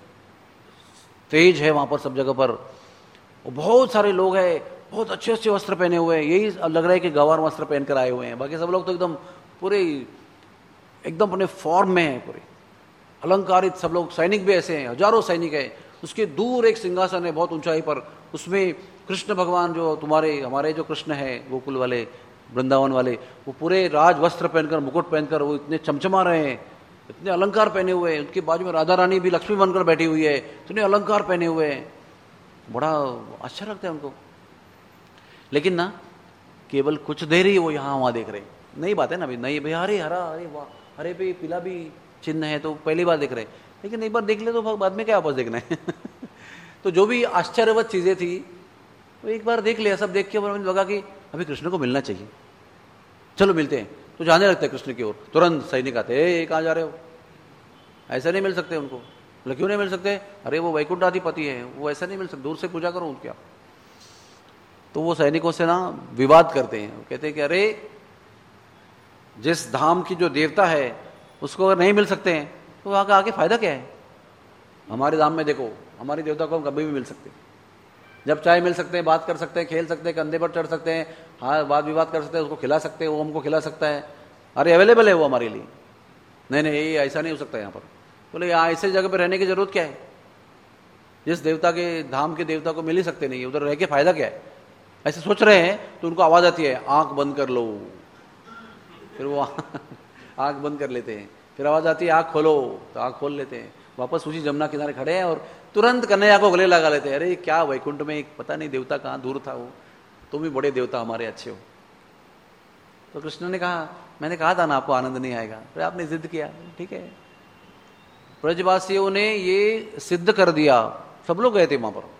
तेज है वहां पर सब जगह पर। और बहुत सारे लोग हैं, बहुत अच्छे अच्छे वस्त्र पहने हुए हैं, यही लग रहा है कि गंवार वस्त्र पहनकर आए हुए हैं। बाकी सब लोग तो एकदम पूरे एकदम अपने फॉर्म में है, पूरे अलंकारित सब लोग। सैनिक भी ऐसे हैं, हजारों सैनिक है। उसके दूर एक सिंहासन है बहुत ऊंचाई पर, उसमें कृष्ण भगवान, जो तुम्हारे हमारे जो कृष्ण है गोकुल वाले, वृंदावन वाले, वो पूरे राज वस्त्र पहनकर, मुकुट पहनकर वो इतने चमचमा रहे हैं, इतने अलंकार पहने हुए हैं। उनके बाजू में राधा रानी भी लक्ष्मी बनकर बैठी हुई है, इतने अलंकार पहने हुए हैं। बड़ा अच्छा लगता है उनको। लेकिन ना केवल कुछ देर ही वो यहाँ वहां देख रहे हैं, नई बात है ना, अभी नई भाई, अरे हरा, अरे वाह, अरे भाई पीला भी चिन्ह है, तो पहली बार देख रहे हैं। लेकिन एक बार देख ले तो बाद में क्या वापस देखना है। तो जो भी आश्चर्यवत चीजें थी वो एक बार देख लिया, सब देख के मुझे लगा कि अभी कृष्ण को मिलना चाहिए, चलो मिलते हैं। तो जाने लगता है कृष्ण की ओर, तुरंत सैनिक आते, ए कहाँ जा रहे हो, ऐसा नहीं मिल सकते उनको। बोले क्यों नहीं मिल सकते, अरे वो वैकुंठाधिपति है, वो ऐसा नहीं मिल सकते, दूर से पूजा करो क्या। तो वो सैनिकों से ना विवाद करते हैं, वो कहते हैं कि अरे जिस धाम की जो देवता है उसको अगर नहीं मिल सकते हैं तो वहां का आके फायदा क्या है। हमारे धाम में देखो, हमारी देवता को हम कभी भी मिल सकते हैं, जब चाहे मिल सकते हैं, बात कर सकते हैं, खेल सकते हैं, कंधे पर चढ़ सकते हैं, हाँ वाद विवाद कर सकते हैं, उसको खिला सकते हैं, वो हमको खिला सकता है, अरे अवेलेबल है वो हमारे लिए। नहीं नहीं, ये ऐसा नहीं हो सकता यहाँ पर। बोले यहाँ ऐसे जगह पर रहने की जरूरत क्या है, जिस देवता के धाम के देवता को मिल ही सकते नहीं, उधर रह के फायदा क्या है। ऐसे सोच रहे हैं तो उनको आवाज आती है, आंख बंद कर लो। फिर वो आंख बंद कर लेते हैं, फिर आवाज आती है आंख खोलो, तो आंख खोल लेते हैं, वापस उसी जमुना किनारे खड़े हैं और तुरंत कन्हैया को गले लगा लेते हैं। अरे क्या वैकुंठ में एक पता नहीं देवता कहाँ दूर था वो, तुम भी बड़े देवता हमारे अच्छे हो। तो कृष्ण ने कहा, मैंने कहा था ना आपको आनंद नहीं आएगा, फिर आपने जिद किया, ठीक है। ब्रजवासियों ने ये सिद्ध कर दिया, सब लोग गए थे वहां पर,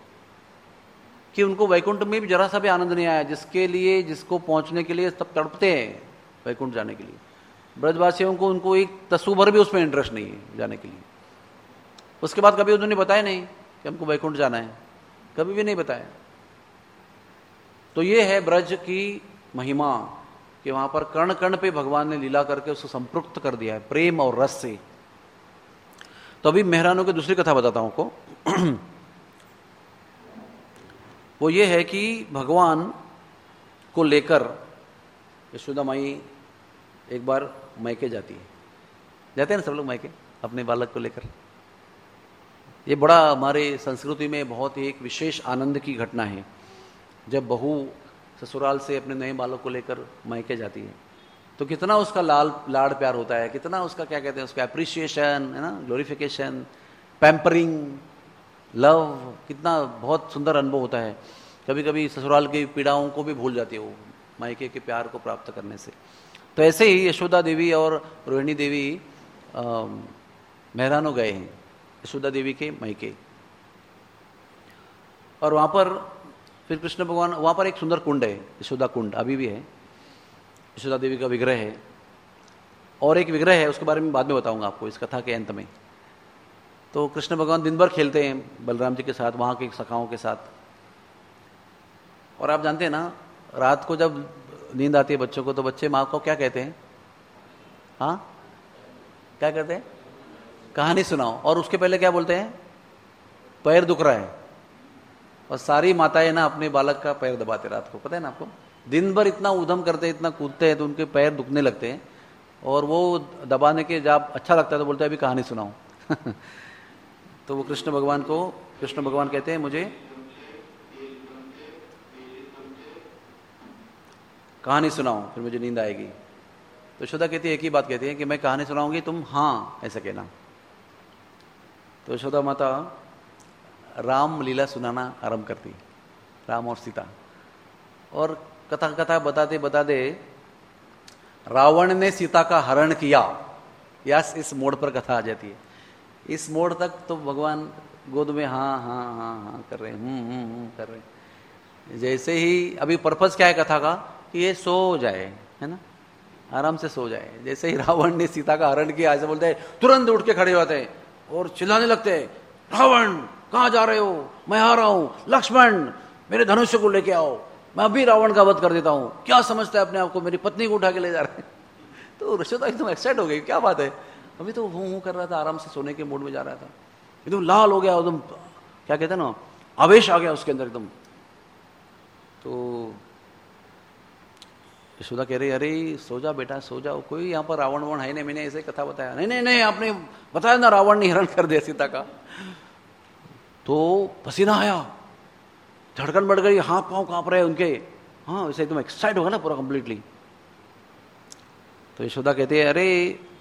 कि उनको वैकुंठ में भी जरा सा भी आनंद नहीं आया, जिसके लिए, जिसको पहुंचने के लिए सब तड़पते हैं वैकुंठ जाने के लिए। ब्रजवासियों को, उनको एक तस्सु भर भी उसमें इंटरेस्ट नहीं है जाने के लिए। उसके बाद कभी उन्होंने बताया नहीं कि हमको वैकुंठ जाना है, कभी भी नहीं बताया। तो ये है ब्रज की महिमा, कि वहां पर कर्ण कर्ण पे भगवान ने लीला करके उसको संपृक्त कर दिया है प्रेम और रस से। तो अभी मेहरानों की दूसरी कथा बताता हूं आपको। वो ये है कि भगवान को लेकर यशोदा माई एक बार मैके जाती है, जाते हैं ना सब लोग मैके अपने बालक को लेकर। ये बड़ा हमारे संस्कृति में बहुत ही एक विशेष आनंद की घटना है जब बहू ससुराल से अपने नए बालक को लेकर मायके जाती है तो कितना उसका लाल लाड़ प्यार होता है, कितना उसका क्या कहते हैं उसका एप्रिसिएशन है ना, ग्लोरिफिकेशन, पैम्परिंग, लव, कितना बहुत सुंदर अनुभव होता है। कभी कभी ससुराल की पीड़ाओं को भी भूल जाती है वो मायके के प्यार को प्राप्त करने से। तो ऐसे ही यशोदा देवी और रोहिणी देवी मेहरानो गए हैं यशोदा देवी के मायके, और वहाँ पर फिर कृष्ण भगवान, वहाँ पर एक सुंदर कुंड है, यशोदा कुंड अभी भी है, यशोदा देवी का विग्रह है, और एक विग्रह है उसके बारे में बाद में बताऊंगा आपको इस कथा के अंत में। तो कृष्ण भगवान दिन भर खेलते हैं बलराम जी के साथ, वहाँ के सखाओं के साथ। और आप जानते हैं ना, रात को जब नींद आती है बच्चों को तो बच्चे माँ को क्या कहते हैं, हाँ क्या कहते हैं, कहानी सुनाओ, और उसके पहले क्या बोलते हैं, पैर दुख रहा है, और सारी माताएं ना अपने बालक का पैर दबाते रात को, पता है ना आपको, दिन भर इतना ऊधम करते हैं, इतना कूदते हैं तो उनके पैर दुखने लगते हैं, और वो दबाने के जब अच्छा लगता है तो बोलते हैं अभी कहानी सुनाओ। तो वो कृष्ण भगवान को, कृष्ण भगवान कहते हैं मुझे कहानी सुनाओ फिर मुझे नींद आएगी। तो यशोदा कहती है, एक ही बात कहती है कि मैं कहानी सुनाऊंगी, तुम हाँ ऐसा कहना। तो यशोदा माता राम लीला सुनाना आरंभ करती, राम और सीता, और कथा कथा बताते बताते रावण ने सीता का हरण किया, यस इस मोड़ पर कथा आ जाती है। इस मोड़ तक तो भगवान गोद में हाँ हाँ हाँ हाँ कर रहे हैं, हम्म हम्म हम्म कर रहे हैं। जैसे ही अभी पर्पस क्या है कथा का, कि ये सो जाए, है ना, आराम से सो जाए। जैसे ही रावण ने सीता का हरण किया, ऐसे बोलते हैं, तुरंत उठ के खड़े होते हैं और चिल्लाने लगते हैं, रावण कहाँ जा रहे हो, मैं आ रहा हूं, लक्ष्मण मेरे धनुष्य को लेके आओ, मैं अभी रावण का वध कर देता हूं, क्या समझता है अपने आप को, मेरी पत्नी को उठा के ले जा रहे हैं। तो यशोदा एकदम एक्साइट हो गई, क्या बात है, अभी तो हूं हूं कर रहा था, आराम से सोने के मूड में जा रहा था, एकदम लाल हो गया, एकदम क्या कहते हैं ना, आवेश आ गया उसके अंदर एकदम। तो यशोदा कह रही, अरे सो जा बेटा सो जाओ, कोई यहाँ पर रावण वण है नहीं, मैंने ऐसे कथा बताया, नहीं नहीं नहीं आपने बताया ना रावण ने हरण कर दिया सीता का। तो पसीना आया, धड़कन बढ़ गई, हाथ पांव कांप रहे उनके, हाँ वैसे एकदम एक्साइट होगा ना पूरा कंप्लीटली। तो यशोदा कहते हैं, अरे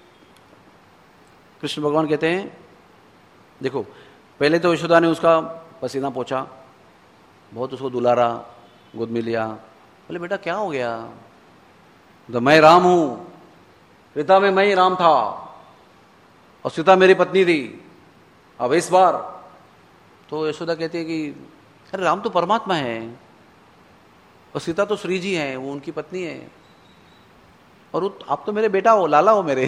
कृष्ण भगवान कहते हैं, देखो पहले तो यशोदा ने उसका पसीना पोंछा, बहुत उसको दुलारा, गोद में लिया, बोले बेटा क्या हो गया, तो मैं राम हूं, पिता में मैं ही राम था और सीता मेरी पत्नी थी, अब इस बार। तो यशोदा कहती है कि अरे राम तो परमात्मा है और सीता तो श्री जी है, वो उनकी पत्नी है, और आप तो मेरे बेटा हो, लाला हो मेरे।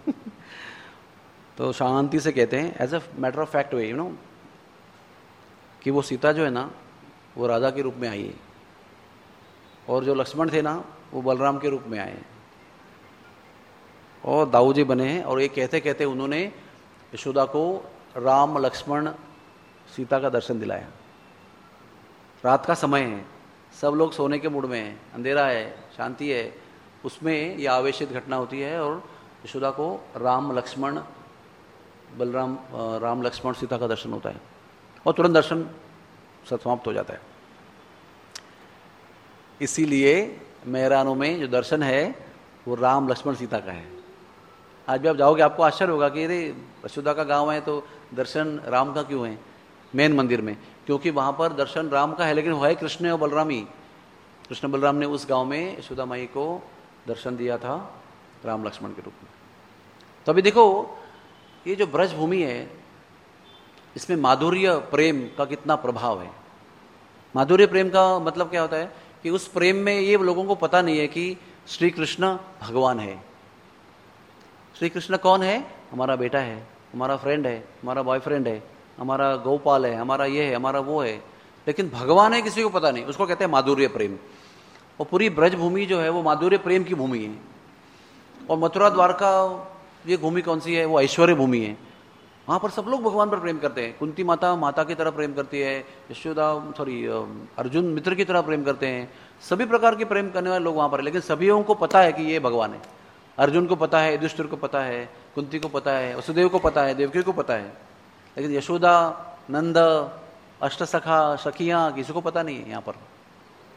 तो शांति से कहते हैं, as a matter of fact way, you know, कि वो सीता जो है ना वो राधा के रूप में आई है, और जो लक्ष्मण थे ना वो बलराम के रूप में आए और दाऊ जी बने हैं। और ये कहते कहते उन्होंने यशोदा को राम लक्ष्मण सीता का दर्शन दिलाया। रात का समय है, सब लोग सोने के मूड में हैं, अंधेरा है, शांति है, उसमें यह आवेशित घटना होती है और यशोदा को राम लक्ष्मण बलराम राम लक्ष्मण सीता का दर्शन होता है और तुरंत दर्शन समाप्त हो जाता है। इसीलिए मेहरानों में जो दर्शन है वो राम लक्ष्मण सीता का है। आज भी आप जाओगे आपको आश्चर्य होगा कि अरे यशोदा का गांव है तो दर्शन राम का क्यों है मेन मंदिर में, क्योंकि वहां पर दर्शन राम का है, लेकिन वो है कृष्ण और बलराम ही। कृष्ण बलराम ने उस गांव में यशोदा माई को दर्शन दिया था राम लक्ष्मण के रूप में। तो अभी देखो ये जो ब्रज भूमि है इसमें माधुर्य प्रेम का कितना प्रभाव है। माधुर्य प्रेम का मतलब क्या होता है कि उस प्रेम में ये लोगों को पता नहीं है कि श्री कृष्ण भगवान है। श्री कृष्ण कौन है, हमारा बेटा है, हमारा फ्रेंड है, हमारा बॉयफ्रेंड है, हमारा गोपाल है, हमारा ये है, हमारा वो है, लेकिन भगवान है किसी को पता नहीं, उसको कहते हैं माधुर्य प्रेम। और पूरी ब्रज भूमि जो है वो माधुर्य प्रेम की भूमि है। और मथुरा द्वारका ये भूमि कौन सी है, वो ऐश्वर्य भूमि है। वहां पर सब लोग भगवान पर प्रेम करते हैं। कुंती माता माता की तरह प्रेम करती है, यशोदा सॉरी अर्जुन मित्र की तरह प्रेम करते हैं, सभी प्रकार के प्रेम करने वाले लोग वहां पर है। लेकिन सभी को पता है कि ये भगवान है। अर्जुन को पता है, युधिष्ठिर को पता है, कुंती को पता है, वसुदेव को पता है, देवकी को पता है, लेकिन यशोदा नंद अष्टसखा सखियां किसी को पता नहीं है यहाँ पर।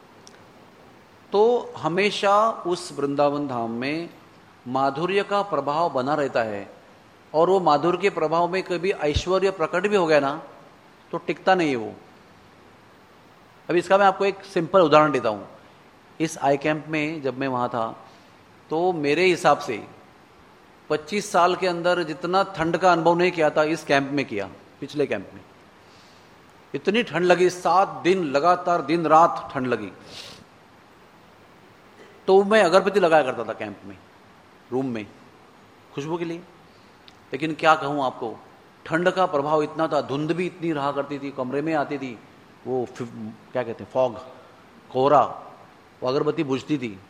तो हमेशा उस वृंदावन धाम में माधुर्य का प्रभाव बना रहता है, और वो माधुर्य के प्रभाव में कभी ऐश्वर्य प्रकट भी हो गया ना तो टिकता नहीं है वो। अभी इसका मैं आपको एक सिंपल उदाहरण देता हूं। इस आई कैंप में जब मैं वहां था तो मेरे हिसाब से पच्चीस साल के अंदर जितना ठंड का अनुभव नहीं किया था इस कैंप में किया। पिछले कैंप में इतनी ठंड लगी, सात दिन लगातार दिन रात ठंड लगी, तो मैं अगरबत्ती लगाया करता था कैंप में, रूम में, खुशबू के लिए। लेकिन क्या कहूं आपको, ठंड का प्रभाव इतना था, धुंध भी इतनी रहा करती थी, कमरे में आती थी, वो क्या कहते हैं फॉग, कोहरा, वो अगरबत्ती बुझती थी।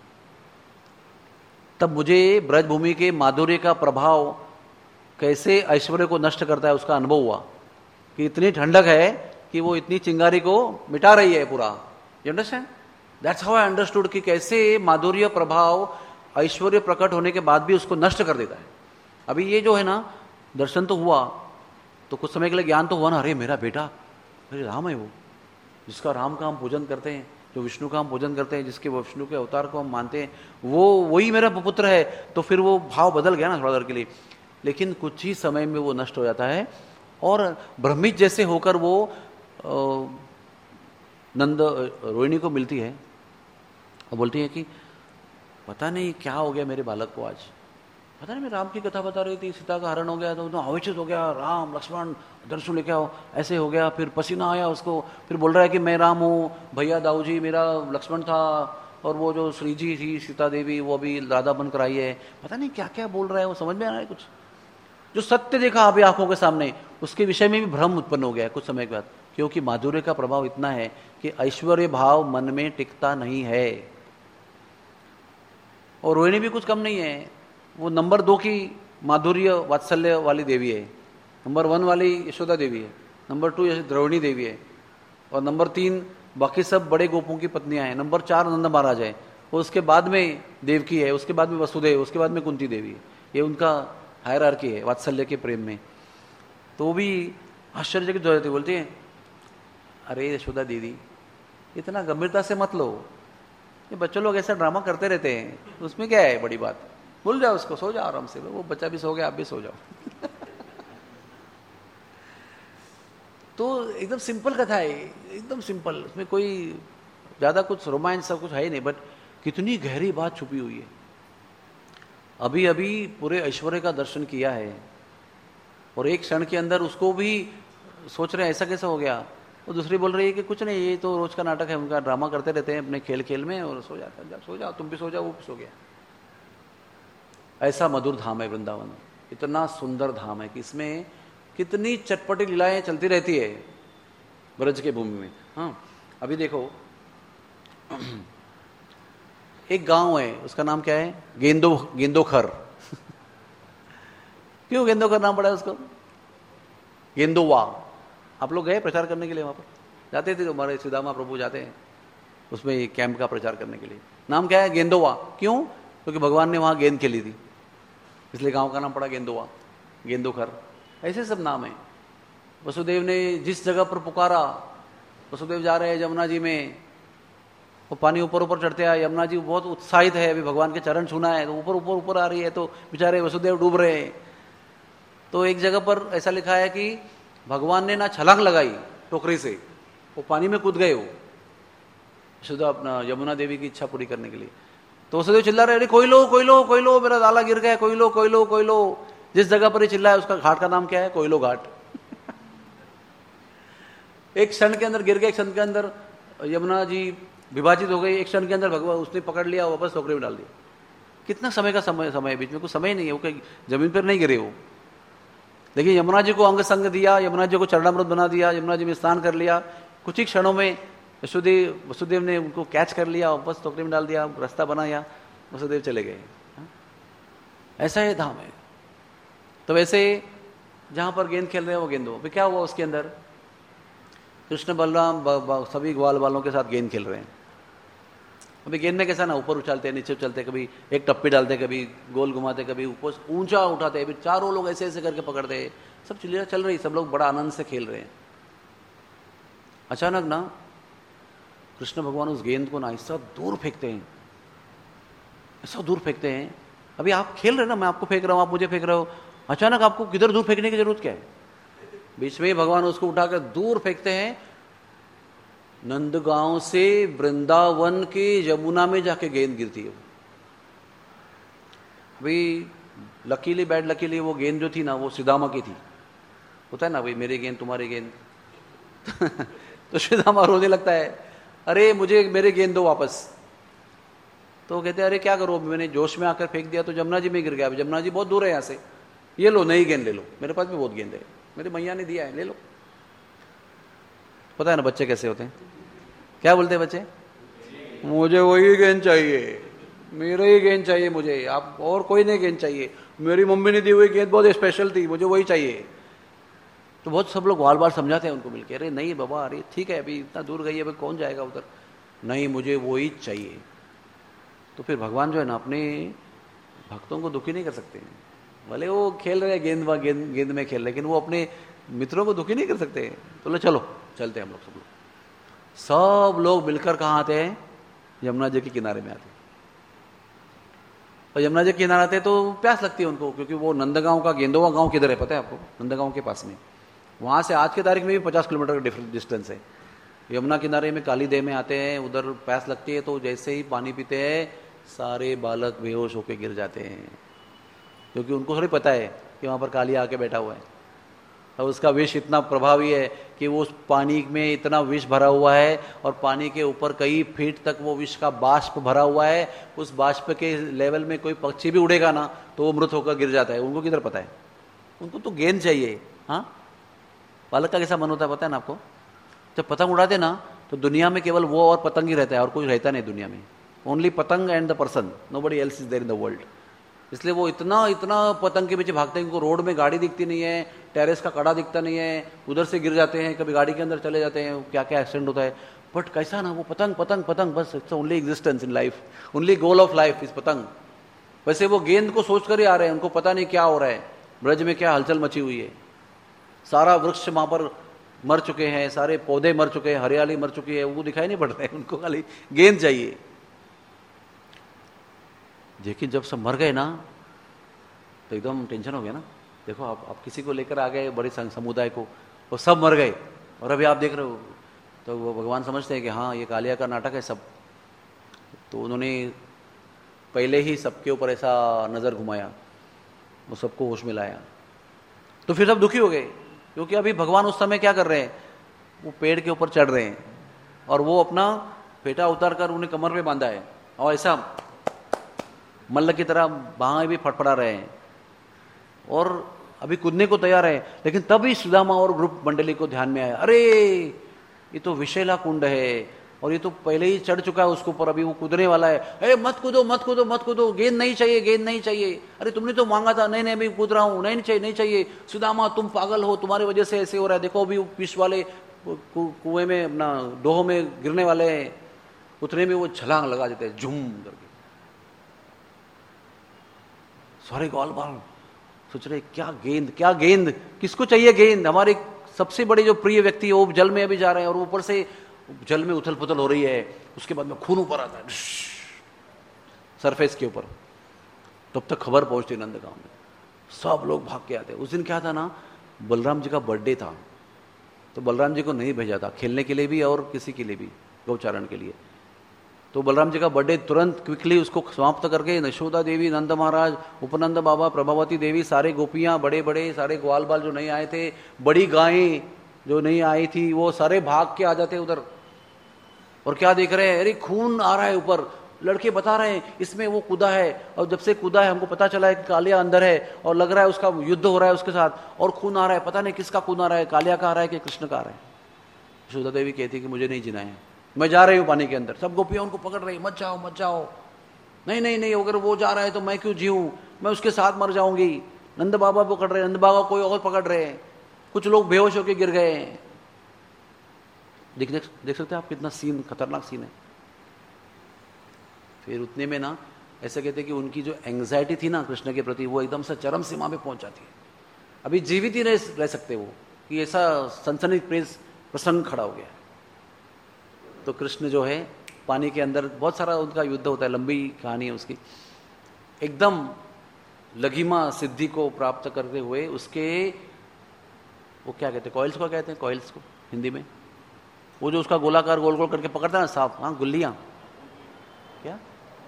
तब मुझे ब्रजभूमि के माधुर्य का प्रभाव कैसे ऐश्वर्य को नष्ट करता है उसका अनुभव हुआ, कि इतनी ठंडक है कि वो इतनी चिंगारी को मिटा रही है पूरा। You understand? That's how I understood कि कैसे माधुर्य प्रभाव ऐश्वर्य प्रकट होने के बाद भी उसको नष्ट कर देता है। अभी ये जो है ना, दर्शन तो हुआ, तो कुछ समय के लिए ज्ञान तो हुआ ना, अरे मेरा बेटा, अरे राम है वो, जिसका राम का हम पूजन करते हैं, जो विष्णु का हम पूजन करते हैं, जिसके विष्णु के अवतार को हम मानते हैं, वो वही मेरा पुत्र है। तो फिर वो भाव बदल गया ना थोड़ा देर के लिए, लेकिन कुछ ही समय में वो नष्ट हो जाता है और भ्रमित जैसे होकर वो नंद रोहिणी को मिलती है और बोलती है कि पता नहीं क्या हो गया मेरे बालक को, आज पता नहीं, मैं राम की कथा बता रही थी, सीता का हरण हो गया तो आवेशित हो गया, राम लक्ष्मण दर्शन लेके आओ, ऐसे हो गया, फिर पसीना आया उसको, फिर बोल रहा है कि मैं राम हूँ, भैया दाऊ जी मेरा लक्ष्मण था, और वो जो श्री जी थी सीता देवी वो अभी राधा बनकर आई है, पता नहीं क्या क्या बोल रहा है, वो समझ में आ रहा है कुछ। जो सत्य देखा अभी आंखों के सामने, उसके विषय में भी भ्रम उत्पन्न हो गया है कुछ समय के बाद, क्योंकि माधुर्य का प्रभाव इतना है कि ऐश्वर्य भाव मन में टिकता नहीं है। और रोहिणी भी कुछ कम नहीं है, वो नंबर दो की माधुर्य वात्सल्य वाली देवी है, नंबर वन वाली यशोदा देवी है, नंबर टू द्रौणी देवी है, और नंबर तीन बाकी सब बड़े गोपों की पत्नियां हैं, नंबर चार नंद महाराज है, और उसके बाद में देवकी है, उसके बाद में वसुदेव, उसके बाद में कुंती देवी है। ये उनका हायरार्की है वात्सल्य के प्रेम में। तो वो भी आश्चर्य की जरूरत है, बोलती है अरे यशोदा दीदी इतना गंभीरता से मत लो, ये बच्चे लोग ऐसा ड्रामा करते रहते हैं, उसमें क्या है बड़ी बात, भूल जाओ उसको, सो जाओ आराम से, वो बच्चा भी सो गया, आप भी सो जाओ। तो एकदम सिंपल कथा है, एकदम सिंपल, उसमें कोई ज्यादा कुछ रोमांच सब कुछ है ही नहीं, बट कितनी गहरी बात छुपी हुई है। अभी अभी पूरे ऐश्वर्य का दर्शन किया है और एक क्षण के अंदर उसको भी सोच रहे हैं ऐसा कैसा हो गया, वो दूसरी बोल रही है कि कुछ नहीं, ये तो रोज का नाटक है उनका, ड्रामा करते रहते हैं अपने खेल खेल में, और सो जाता है, सो जाओ तुम भी सो जाओ, वो भी सो गया। ऐसा मधुर धाम है वृंदावन, इतना सुंदर धाम है कि इसमें कितनी चटपटी लीलाएं चलती रहती है ब्रज के भूमि में। हाँ अभी देखो एक गांव है, उसका नाम क्या है, गेंदो गेंदोखर। क्यों गेंदोखर नाम पड़ा है उसको, गेंदोवा। आप लोग गए प्रचार करने के लिए, वहां पर जाते थे, हमारे सुदामा प्रभु जाते हैं उसमें कैंप का प्रचार करने के लिए। नाम क्या है, गेंदोवा। क्यों? क्योंकि भगवान ने वहां गेंद खेली थी, इसलिए गांव का नाम पड़ा गेंदोवा, गेंदोखर, ऐसे सब नाम है। वसुदेव ने जिस जगह पर पुकारा, वसुदेव जा रहे हैं जमुना जी में, वो पानी ऊपर ऊपर चढ़ते आए, यमुना जी बहुत उत्साहित है, अभी भगवान के चरण छूना है, तो ऊपर ऊपर ऊपर आ रही है, तो बेचारे वसुदेव डूब रहे हैं। तो एक जगह पर ऐसा लिखा है कि भगवान ने ना छलांग लगाई टोकरी से, वो पानी में कूद गए, वो शुद्ध अपना यमुना देवी की इच्छा पूरी करने के लिए। तो वसुदेव चिल्ला रहे, अरे कोई लो कोई लो कोई लो, मेरा दाला गिर गया, कोई लो कोई लो कोई लो। जिस जगह पर ये चिल्ला है उसका घाट का नाम क्या है, कोयलो घाट। एक क्षण के अंदर गिर गए, एक क्षण के अंदर यमुना जी विभाजित हो गई, एक क्षण के अंदर भगवान उसने पकड़ लिया, वापस टोकरी में डाल दिया। कितना समय का समय समय बीच में कुछ समय नहीं है, वो कहीं जमीन पर नहीं गिरे वो। देखिए यमुना जी को अंग संग दिया, यमुना जी को चरणामृत बना दिया, यमुना जी में स्नान कर लिया, कुछ ही क्षणों में वसुदेव वसुदेव ने उनको कैच कर लिया, वापस टोकरी में डाल दिया, रास्ता बनाया, वसुदेव चले गए। ऐसा ही धाम है। तो वैसे जहां पर गेंद खेल रहे हैं वो गेंद हो, क्या हुआ उसके अंदर, कृष्ण बलराम सभी ग्वाल वालों के साथ गेंद खेल रहे हैं। अभी गेंद में कैसा ना, ऊपर उछालते नीचे उछालते, कभी एक टप्पी डालते, कभी गोल घुमाते, कभी ऊपर ऊंचा उठाते, अभी चारों लोग ऐसे ऐसे करके पकड़ते, सब चिल्लियां चल रही, सब लोग बड़ा आनंद से खेल रहे हैं। अचानक ना कृष्ण भगवान उस गेंद को ना ऐसा दूर फेंकते हैं, ऐसा दूर फेंकते हैं। अभी आप खेल रहे ना, मैं आपको फेंक रहा हूं, आप मुझे फेंक रहे हो, अचानक आपको किधर दूर फेंकने की जरूरत क्या है? बीच में ही भगवान उसको उठाकर दूर फेंकते हैं। नंदगांव से वृंदावन के यमुना में जाके गेंद गिरती है। भाई लकीली बैड लकीली वो गेंद जो थी ना वो सुदामा की थी। होता है ना भाई, मेरी गेंद तुम्हारी गेंद तो सुदामा रोने लगता है, अरे मुझे मेरे गेंद दो वापस। तो कहते हैं अरे क्या करो, मैंने जोश में आकर फेंक दिया तो जमुना जी में गिर गया। जमुना जी बहुत दूर है यहाँ से, ये लो नई गेंद ले लो, मेरे पास भी बहुत गेंद है, मेरी मैया ने दिया है, ले लो। पता है ना बच्चे कैसे होते हैं, क्या बोलते हैं बच्चे, मुझे वही गेंद चाहिए, मेरे ही गेंद चाहिए मुझे, आप और कोई नहीं गेंद चाहिए, मेरी मम्मी ने दी हुई गेंद बहुत स्पेशल थी, मुझे वही चाहिए। तो बहुत सब लोग बार बार समझाते हैं उनको मिलकर, अरे नहीं बाबा, अरे ठीक है अभी इतना दूर गई है, अभी कौन जाएगा उधर, नहीं मुझे वही चाहिए। तो फिर भगवान जो है ना अपने भक्तों को दुखी नहीं कर सकते हैं। भले वो खेल रहे हैं गेंद व गेंद गेंद में खेल, लेकिन वो अपने मित्रों को दुखी नहीं कर सकते। तो ले चलो चलते हैं हम लोग, सब लोग सब लोग मिलकर कहाँ आते हैं, यमुना जी के किनारे में आते हैं। और यमुना जी के किनारे आते हैं तो प्यास लगती है उनको, क्योंकि वो नंदगांव का, गेंदोवा गांव किधर है पता है आपको, नंदगांव के पास में, वहां से आज के तारीख में भी पचास किलोमीटर का डिस्टेंस है। यमुना किनारे में काली देह में आते हैं, उधर प्यास लगती है, तो जैसे ही पानी पीते हैं सारे बालक बेहोश होकर गिर जाते हैं, क्योंकि उनको थोड़ी पता है कि वहां पर कालिया आके बैठा हुआ है। और उसका विष इतना प्रभावी है कि वो उस पानी में इतना विष भरा हुआ है, और पानी के ऊपर कई फीट तक वो विष का बाष्प भरा हुआ है। उस बाष्प के लेवल में कोई पक्षी भी उड़ेगा ना तो वो मृत होकर गिर जाता है। उनको किधर पता है, उनको तो गेंद चाहिए। हाँ, बालक का कैसा मन होता है पता है ना आपको, जब पतंग उड़ाते ना तो दुनिया में केवल वो और पतंग ही रहता है, और कोई रहता नहीं दुनिया में, only patang and the person, nobody else is there in the world. इसलिए वो इतना इतना पतंग के पीछे भागते हैं, उनको रोड में गाड़ी दिखती नहीं है, टेरेस का कड़ा दिखता नहीं है, उधर से गिर जाते हैं, कभी गाड़ी के अंदर चले जाते हैं, क्या क्या एक्सीडेंट होता है। बट कैसा ना वो पतंग पतंग पतंग, बस it's only existence in life, only goal of life is patang. वैसे वो गेंद को सोच कर ही आ रहे हैं, उनको पता नहीं क्या हो रहा है, ब्रज में क्या हलचल मची हुई है। सारा वृक्ष वहां पर मर चुके हैं, सारे पौधे मर चुके हैं, हरियाली मर चुकी है, वो दिखाई नहीं पड़ रहे हैं, उनको खाली गेंद चाहिए। लेकिन जब सब मर गए ना तो एकदम टेंशन हो गया ना। देखो आप आप किसी को लेकर आ गए बड़े समुदाय को, वो सब मर गए, और अभी आप देख रहे हो, तो वो भगवान समझते हैं कि हाँ ये कालिया का नाटक है सब। तो उन्होंने पहले ही सबके ऊपर ऐसा नजर घुमाया, वो सबको होश में लाया। तो फिर सब दुखी हो गए, क्योंकि अभी भगवान उस समय क्या कर रहे हैं, वो पेड़ के ऊपर चढ़ रहे हैं, और वो अपना फेटा उतार कर उन्हें कमर में बांधा है, और ऐसा मल्ल की तरह बाहें भी फटफड़ा रहे हैं, और अभी कूदने को तैयार है। लेकिन तभी सुदामा और ग्रुप मंडली को ध्यान में आया, अरे ये तो विशैला कुंड है, और ये तो पहले ही चढ़ चुका है उसके ऊपर, अभी वो कूदने वाला है। अरे मत कूदो मत कूदो मत कूदो, गेंद नहीं चाहिए गेंद नहीं चाहिए, अरे तुमने तो मांगा था, नहीं नहीं अभी कूद रहा हूं, नहीं चाहिए नहीं चाहिए। सुदामा तुम पागल हो, तुम्हारी वजह से ऐसे हो रहा है, देखो अभी विष वाले कुएं में अपना डोह में गिरने वाले हैं, उतने में वो छलांग लगा देते हैं झुम करके। सारे ग्वाल बाल सोच रहे क्या गेंद क्या गेंद, किसको चाहिए गेंद, हमारे सबसे बड़े जो प्रिय व्यक्ति है वो जल में अभी जा रहे हैं, और ऊपर से जल में उथल पुथल हो रही है, उसके बाद में खून ऊपर आता है सरफेस के ऊपर। तब तक खबर पहुंचती नंदगांव में, सब लोग भाग के आते। उस दिन क्या था ना, बलराम जी का बर्थडे था, तो बलराम जी को नहीं भेजा था खेलने के लिए भी और किसी के लिए भी, गौचारण के लिए। तो बलराम जी का बर्थडे तुरंत क्विकली उसको समाप्त करके यशोदा देवी, नंद महाराज, उपनंद बाबा, प्रभावती देवी, सारे गोपियां, बड़े बड़े सारे ग्वाल बाल जो नहीं आए थे, बड़ी गायें जो नहीं आई थी, वो सारे भाग के आ जाते उधर। और क्या देख रहे हैं, अरे खून आ रहा है ऊपर, लड़के बता रहे हैं इसमें वो कूदा है, और जब से कूदा है हमको पता चला है कि कालिया अंदर है, और लग रहा है उसका युद्ध हो रहा है उसके साथ, और खून आ रहा है, पता नहीं किसका खून आ रहा है, कालिया का आ रहा है कि कृष्ण का आ रहा है। यशोदा देवी कहती है कि मुझे नहीं जीना है, मैं जा रही हूं पानी के अंदर। सब गोपियां उनको पकड़ रही, मत जाओ मत जाओ, नहीं नहीं नहीं, अगर वो जा रहा है तो मैं क्यों जीऊं, मैं उसके साथ मर जाऊंगी। नंद बाबा पकड़ रहे, नंद बाबा कोई और पकड़ रहे हैं, कुछ लोग बेहोश होकर गिर गए हैं। देख देख देख सकते हैं आप कितना सीन, खतरनाक सीन है। फिर उतने में ना ऐसे कहते कि उनकी जो एंग्जाइटी थी ना कृष्ण के प्रति, वो एकदम से चरम सीमा पे पहुंच जाती है। अभी जीवित ही नहीं रह सकते वो, कि ऐसा सनसनी प्रेस प्रसंग खड़ा हो गया। तो कृष्ण जो है पानी के अंदर, बहुत सारा उनका युद्ध होता है, लंबी कहानी है उसकी, एकदम लघिमा सिद्धि को प्राप्त करते हुए उसके, वो क्या कहते हैं, कॉइल्स को कहते हैं, कॉइल्स को हिंदी में, वो जो उसका गोलाकार गोल गोल करके पकड़ता है ना सांप, हाँ गुल्लियां, क्या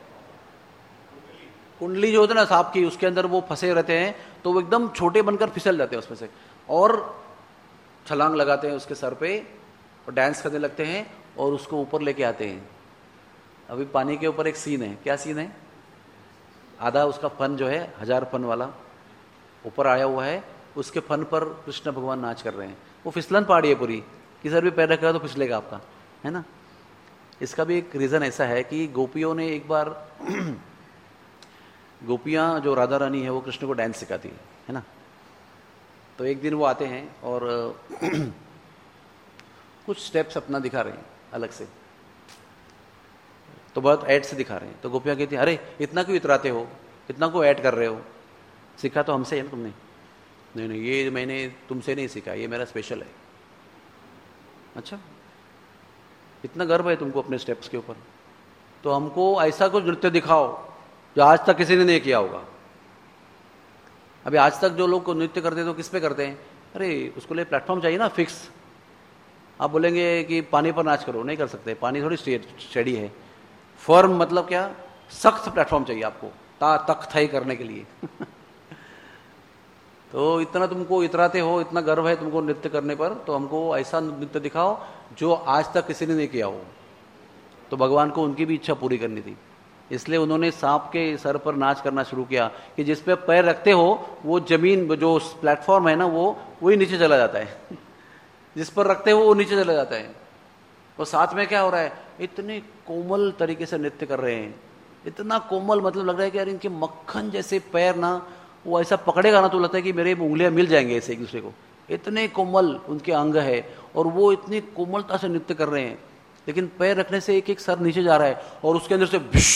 कुंडली जो होती है ना सांप की, उसके अंदर वो फंसे रहते हैं, तो वो एकदम छोटे बनकर फिसल जाते हैं उसमें से, और छलांग लगाते हैं उसके सर पे और डांस करने लगते हैं और उसको ऊपर लेके आते हैं। अभी पानी के ऊपर एक सीन है, क्या सीन है, आधा उसका फन जो है हजार फन वाला ऊपर आया हुआ है, उसके फन पर कृष्ण भगवान नाच कर रहे हैं। वो फिसलन पहाड़ी है पूरी, किधर भी पैर रखेगा तो फिसलेगा आपका, है ना। इसका भी एक रीजन ऐसा है कि गोपियों ने एक बार गोपियां जो राधा रानी है वो कृष्ण को डांस सिखाती है, है ना। तो एक दिन वो आते हैं और कुछ स्टेप्स अपना दिखा रहे हैं अलग से, तो बहुत ऐड से दिखा रहे हैं। तो गोपियां कहती हैं, अरे इतना क्यों इतराते हो, इतना क्यों ऐड कर रहे हो, सीखा तो हमसे है ना तुमने। नहीं नहीं ये मैंने तुमसे नहीं सीखा, ये मेरा स्पेशल है। अच्छा, इतना गर्व है तुमको अपने स्टेप्स के ऊपर, तो हमको ऐसा कुछ नृत्य दिखाओ जो आज तक किसी ने नहीं किया होगा। अभी आज तक जो लोग को नृत्य करते हैं तो किस पे करते हैं, अरे उसको लिए प्लेटफॉर्म चाहिए ना फिक्स। आप बोलेंगे कि पानी पर नाच करो, नहीं कर सकते, पानी थोड़ी स्टेडी है। फर्म मतलब क्या, सख्त प्लेटफॉर्म चाहिए आपको ता तक थाई करने के लिए तो इतना तुमको इतराते हो, इतना गर्व है तुमको नृत्य करने पर, तो हमको ऐसा नृत्य दिखाओ जो आज तक किसी ने नहीं किया हो। तो भगवान को उनकी भी इच्छा पूरी करनी थी, इसलिए उन्होंने सांप के सर पर नाच करना शुरू किया कि जिस पे पैर रखते हो वो जमीन, जो प्लेटफॉर्म है ना, वो वही नीचे चला जाता है जिस पर रखते हो वो नीचे चला जाता है। और साथ में क्या हो रहा है, इतने कोमल तरीके से नृत्य कर रहे हैं, इतना कोमल, मतलब लग रहा है कि यार इनके मक्खन जैसे पैर ना, वो ऐसा पकड़ेगा ना तो लगता है कि मेरे उंगलियां मिल जाएंगे ऐसे एक दूसरे को, इतने कोमल उनके अंग है, और वो इतनी कोमलता से नृत्य कर रहे हैं। लेकिन पैर रखने से एक एक सर नीचे जा रहा है और उसके अंदर से विश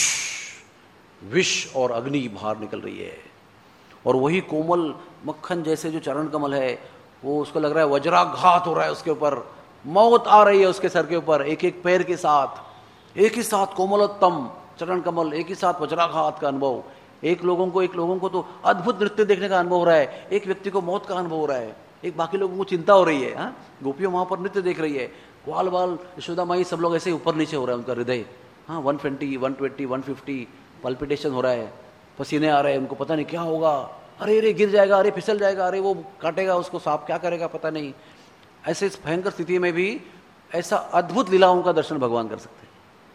विष और अग्नि बाहर निकल रही है, और वही कोमल मक्खन जैसे जो चरण कमल है, वो उसको लग रहा है वज्राघात हो रहा है उसके ऊपर, मौत आ रही है उसके सर के ऊपर, एक एक पैर के साथ, एक ही साथ कोमलोत्तम चरण कमल, एक ही साथ वज्राघात का अनुभव। एक लोगों को एक लोगों को तो अद्भुत नृत्य देखने का अनुभव हो रहा है, एक व्यक्ति को मौत का अनुभव हो रहा है, एक बाकी लोगों को चिंता हो रही है। हाँ, गोपियों वहां पर नृत्य देख रही है, ग्वाल बाल यशोदा माई सब लोग ऐसे ऊपर नीचे हो रहा है उनका हृदय, हाँ one twenty one twenty one fifty palpitation हो रहा है, पसीने आ रहे हैं, उनको पता नहीं क्या होगा, अरे अरे गिर जाएगा, अरे फिसल जाएगा, अरे वो काटेगा उसको सांप, क्या करेगा पता नहीं। ऐसे इस भयंकर स्थिति में भी ऐसा अद्भुत लीलाओं का दर्शन भगवान कर सकते हैं,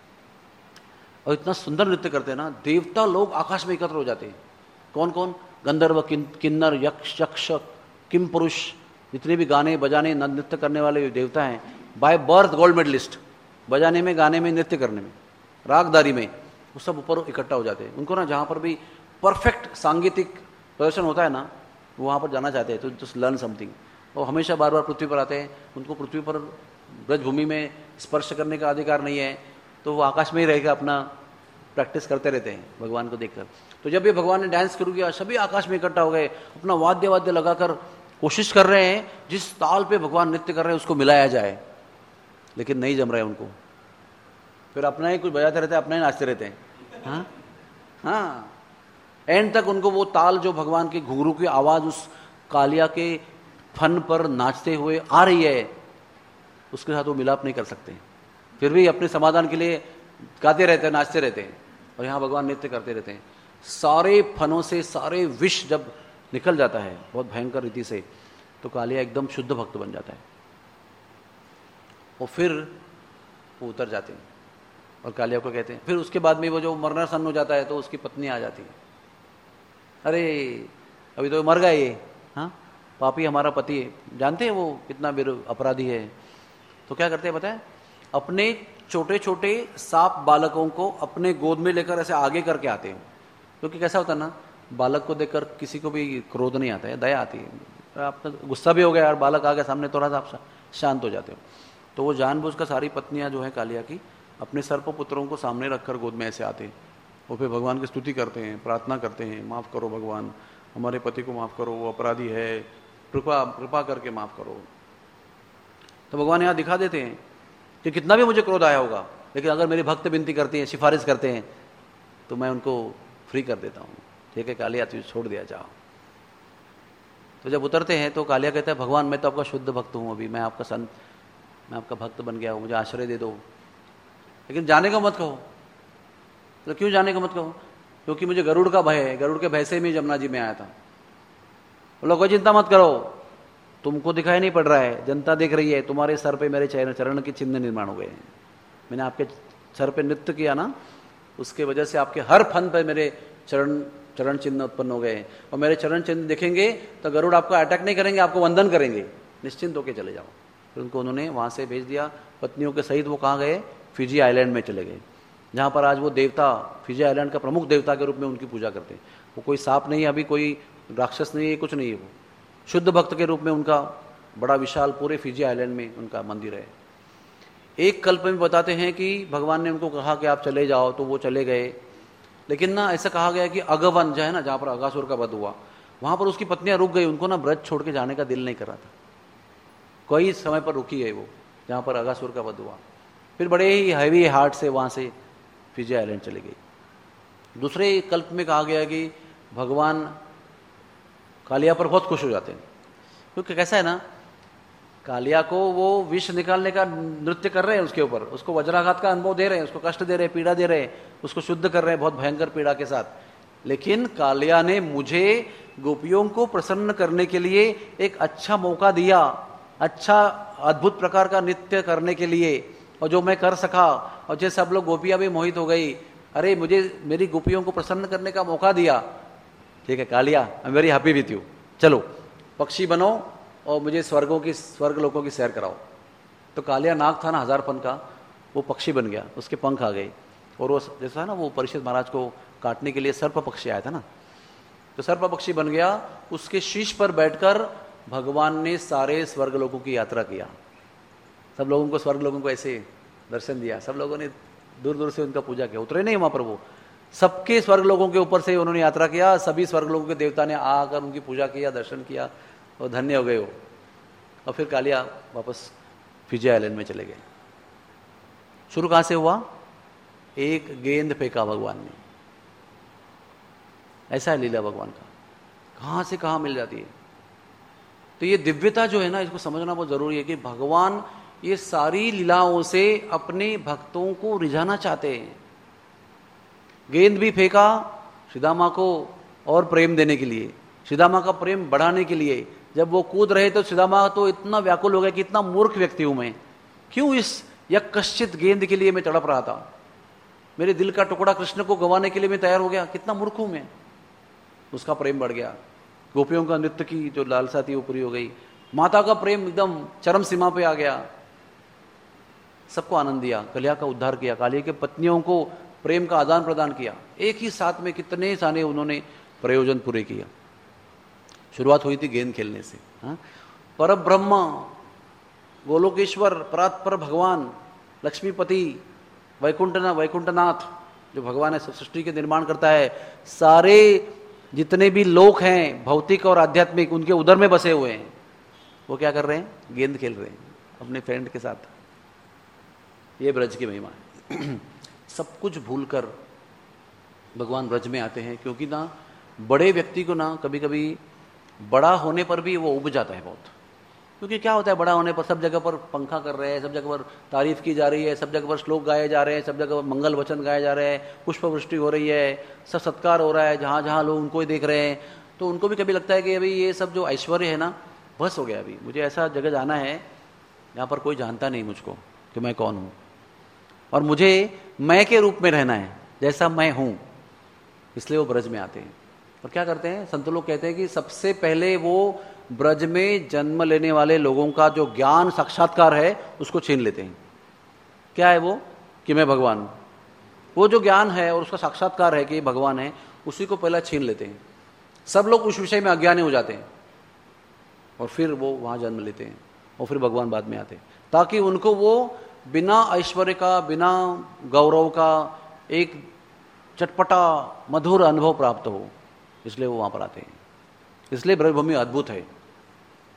और इतना सुंदर नृत्य करते हैं ना, देवता लोग आकाश में एकत्र हो जाते हैं। कौन कौन, गंधर्व, किन्नर, यक्ष, यक्ष, किम पुरुष, जितने भी गाने बजाने नृत्य करने वाले देवता हैं, बाय बर्थ गोल्ड मेडलिस्ट, बजाने में, गाने में, नृत्य करने में, रागदारी में, वो सब ऊपर इकट्ठा हो जाते हैं। उनको ना जहाँ पर भी परफेक्ट सांगीतिक प्रदर्शन होता है ना, वो वहाँ पर जाना चाहते हैं, तो जस्ट लर्न समथिंग। वो हमेशा बार बार पृथ्वी पर आते हैं, उनको पृथ्वी पर ब्रजभूमि में स्पर्श करने का अधिकार नहीं है, तो वो आकाश में ही रहेगा, अपना प्रैक्टिस करते रहते हैं भगवान को देखकर। तो जब ये भगवान ने डांस शुरू किया, सभी आकाश में इकट्ठा हो गए, अपना वाद्य वाद्य लगाकर कोशिश कर रहे हैं जिस ताल पे भगवान नृत्य कर रहे हैं उसको मिलाया जाए, लेकिन नहीं जम रहा है उनको। फिर अपना ही कुछ बजाते रहते हैं, अपना ही नाचते रहते हैं। हाँ हाँ, एंड तक उनको वो ताल जो भगवान के घुंघरू की आवाज उस कालिया के फन पर नाचते हुए आ रही है, उसके साथ वो मिलाप नहीं कर सकते, फिर भी अपने समाधान के लिए गाते रहते हैं, नाचते रहते हैं, और यहाँ भगवान नृत्य करते रहते हैं। सारे फनों से सारे विष जब निकल जाता है बहुत भयंकर रीति से, तो कालिया एकदम शुद्ध भक्त बन जाता है, और फिर वो उतर जाते हैं और कालिया को कहते हैं। फिर उसके बाद में वो जो मरनासन्न हो जाता है तो उसकी पत्नी आ जाती है, अरे अभी तो मर गए ये, हाँ पापी हमारा पति है, जानते हैं वो कितना अपराधी है। तो क्या करते हैं बताएं, अपने छोटे छोटे सांप बालकों को अपने गोद में लेकर ऐसे आगे करके आते हैं, क्योंकि कैसा होता है ना, बालक को देखकर किसी को भी क्रोध नहीं आता है, दया आती है। आप तो गुस्सा भी हो गया यार, बालक आ गया सामने, थोड़ा सा आप शांत हो जाते हो। तो वो जानबूझकर सारी पत्नियां जो है कालिया की अपने सर्पपुत्रों को सामने रखकर गोद में ऐसे आते हैं, और फिर भगवान की स्तुति करते हैं, प्रार्थना करते हैं, माफ़ करो भगवान, हमारे पति को माफ़ करो, वो अपराधी है, कृपा कृपा करके माफ़ करो। तो भगवान यहाँ दिखा देते हैं कि कितना भी मुझे क्रोध आया होगा, लेकिन अगर मेरे भक्त विनती करते हैं, सिफारिश करते हैं, तो मैं उनको फ्री कर देता हूँ। ठीक है कालिया, तुझे छोड़ दिया जाओ। तो जब उतरते हैं तो कालिया कहता है, भगवान मैं तो आपका शुद्ध भक्त हूँ, अभी मैं आपका संत, मैं आपका भक्त बन गया हूँ, मुझे आश्रय दे दो, लेकिन जाने का मत कहो। तो क्यों जाने का मत कहो? क्योंकि मुझे गरुड़ का भय है, गरुड़ के भय से मैं जमुना जी में आया था। बोला कोई चिंता मत करो, तुमको दिखाई नहीं पड़ रहा है, जनता देख रही है, तुम्हारे सर पे मेरे चरण के चिन्ह निर्माण हो गए हैं। मैंने आपके सर पे नृत्य किया ना, उसके वजह से आपके हर फन पे मेरे चरण चरण चिन्ह उत्पन्न हो गए, और मेरे चरण चिन्ह देखेंगे तो गरुड़ आपको अटैक नहीं करेंगे, आपको वंदन करेंगे, निश्चिंत होकर चले जाओ। फिर उनको उन्होंने वहां से भेज दिया, पत्नियों के सहित वो कहाँ गए? फिजी आइलैंड में चले गए, जहाँ पर आज वो देवता, फिजी आइलैंड का प्रमुख देवता के रूप में उनकी पूजा करते हैं। वो कोई सांप नहीं है, अभी कोई राक्षस नहीं है, कुछ नहीं है, वो शुद्ध भक्त के रूप में उनका बड़ा विशाल पूरे फिजी आइलैंड में उनका मंदिर है। एक कल्प में बताते हैं कि भगवान ने उनको कहा कि आप चले जाओ, तो वो चले गए, लेकिन ना ऐसा कहा गया कि अगवन जो है ना, जहाँ पर अगासुर का वध हुआ, वहां पर उसकी पत्नियां रुक गई, उनको ना ब्रज छोड़ के जाने का दिल नहीं कर रहा था। कोई समय पर रुकी है वो, जहाँ पर अगासुर का वध हुआ। फिर बड़े ही हैवी हार्ट से वहां से फिजी आइलैंड चली गई। दूसरे कल्प में कहा गया कि भगवान कालिया पर बहुत खुश हो जाते हैं, क्योंकि कैसा है ना, कालिया को वो विष निकालने का नृत्य कर रहे हैं उसके ऊपर, उसको वज्राघात का अनुभव दे रहे हैं, उसको कष्ट दे रहे हैं, पीड़ा दे रहे हैं, उसको शुद्ध कर रहे हैं बहुत भयंकर पीड़ा के साथ। लेकिन कालिया ने मुझे गोपियों को प्रसन्न करने के लिए एक अच्छा मौका दिया, अच्छा अद्भुत प्रकार का नृत्य करने के लिए, और जो मैं कर सका, और जो सब लोग गोपियां भी मोहित हो गई, अरे मुझे मेरी गोपियों को प्रसन्न करने का मौका दिया। ठीक है Kaliya, I am very happy with you, चलो पक्षी बनो और मुझे स्वर्गों की स्वर्ग लोगों की सैर कराओ। तो कालिया नाग था ना हजार पन का, वो पक्षी बन गया, उसके पंख आ गए, और वो जैसा ना वो परीक्षित महाराज को काटने के लिए सर्प पक्षी आया था ना, तो सर्प पक्षी बन गया। उसके शीश पर बैठकर भगवान ने सारे स्वर्ग लोगों की यात्रा किया, सब लोगों को स्वर्ग लोगों को ऐसे दर्शन दिया, सब लोगों ने दूर दूर से उनका पूजा किया, उतरे नहीं वहां पर, वो सबके स्वर्ग लोगों के ऊपर से उन्होंने यात्रा किया, सभी स्वर्ग लोगों के देवता ने आकर उनकी पूजा किया, दर्शन किया, और धन्य हो गए वो। और फिर कालिया वापस फिजी आइलैंड में चले गए। शुरू कहां से हुआ? एक गेंद फेंका भगवान ने, ऐसा है लीला भगवान का, कहां से कहां मिल जाती है। तो ये दिव्यता जो है ना, इसको समझना बहुत जरूरी है कि भगवान ये सारी लीलाओं से अपने भक्तों को रिझाना चाहते हैं। गेंद भी फेंका सीधा को और प्रेम देने के लिए, सीधा का प्रेम बढ़ाने के लिए। जब वो कूद रहे तो सीधा तो इतना व्याकुल हो गया कि इतना मूर्ख व्यक्ति हूं मैं, क्यों इस यकश्चित गेंद के लिए मैं तड़प रहा था, मेरे दिल का टुकड़ा कृष्ण को गंवाने के लिए मैं तैयार हो गया, कितना मूर्ख हूं मैं। उसका प्रेम बढ़ गया, गोपियों का नृत्य की जो लालसा थी वो पूरी हो गई, माता का प्रेम एकदम चरम सीमा पे आ गया, सबको आनंद दिया, कालिया का उद्धार किया, कालिया के पत्नियों को प्रेम का आदान प्रदान किया, एक ही साथ में कितने सारे उन्होंने प्रयोजन पूरे किया। शुरुआत हुई थी गेंद खेलने से। हाँ? पर ब्रह्म, गोलोकेश्वर, परात्पर भगवान, लक्ष्मीपति, वैकुंठनाथ वैकुंठनाथ जो भगवान है, सृष्टि के निर्माण करता है, सारे जितने भी लोक हैं भौतिक और आध्यात्मिक, उनके उदर में बसे हुए हैं। वो क्या कर रहे हैं? गेंद खेल रहे हैं अपने फ्रेंड के साथ। ये ब्रज की महिमा है। सब कुछ भूलकर भगवान ब्रज में आते हैं, क्योंकि ना बड़े व्यक्ति को ना कभी कभी बड़ा होने पर भी वो उब जाता है बहुत। क्योंकि क्या होता है, बड़ा होने पर सब जगह पर पंखा कर रहे हैं, सब जगह पर तारीफ की जा रही है, सब जगह पर श्लोक गाए जा रहे हैं, सब जगह पर मंगल वचन गाए जा रहे हैं, पुष्प वृष्टि हो रही है, सब सत्कार हो रहा है, जहाँ जहाँ लोग उनको ही देख रहे हैं, तो उनको भी कभी लगता है कि अभी ये सब जो ऐश्वर्य है ना बस हो गया, अभी मुझे ऐसा जगह जाना है जहाँ पर कोई जानता नहीं मुझको कि मैं कौन हूँ, और मुझे मैं के रूप में रहना है जैसा मैं हूँ। इसलिए वो ब्रज में आते हैं। और क्या करते हैं, संत लोग कहते हैं कि सबसे पहले वो ब्रज में जन्म लेने वाले लोगों का जो ज्ञान साक्षात्कार है उसको छीन लेते हैं। क्या है वो? कि मैं भगवान हूं। वो जो ज्ञान है और उसका साक्षात्कार है कि भगवान है, उसी को पहला छीन लेते हैं। सब लोग उस विषय में अज्ञानी हो जाते हैं और फिर वो वहां जन्म लेते हैं, और फिर भगवान बाद में आते हैं, ताकि उनको वो बिना ऐश्वर्य का, बिना गौरव का एक चटपटा मधुर अनुभव प्राप्त हो। इसलिए वो वहां पर आते हैं। इसलिए ब्रजभूमि अद्भुत है।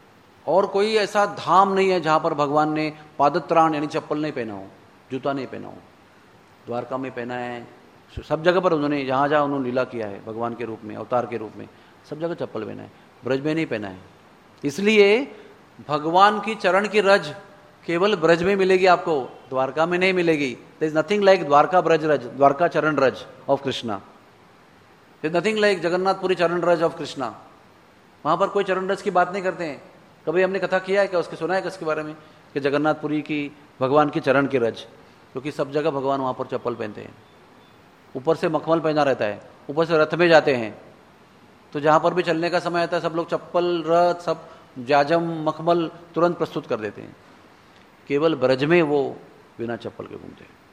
और कोई ऐसा धाम नहीं है जहां पर भगवान ने पादत्राण यानी चप्पल नहीं पहना हो, जूता नहीं पहना हो। द्वारका में पहना है, सब जगह पर उन्होंने, जहां जहां उन्होंने लीला किया है भगवान के रूप में, अवतार के रूप में, सब जगह चप्पल पहना है, ब्रज में नहीं पहना है। इसलिए भगवान की चरण की रज केवल ब्रज में मिलेगी आपको, द्वारका में नहीं मिलेगी। There is nothing like Dwarka Braj raj, Dwarka charan raj of Krishna. There is nothing like Jagannathpuri charan raj of Krishna. वहां पर कोई चरण रज की बात नहीं करते हैं। कभी हमने कथा किया है क्या, उसके सुना है क्या इसके बारे में कि जगन्नाथपुरी की भगवान की चरण की रज, क्योंकि सब जगह भगवान वहां पर चप्पल पहनते हैं, ऊपर से मखमल पहना रहता है, ऊपर से रथ में जाते हैं, तो जहां पर भी चलने का समय आता है सब लोग चप्पल, रथ, सब जाजम, मखमल तुरंत प्रस्तुत कर देते हैं। केवल ब्रज में वो बिना चप्पल के घूमते हैं।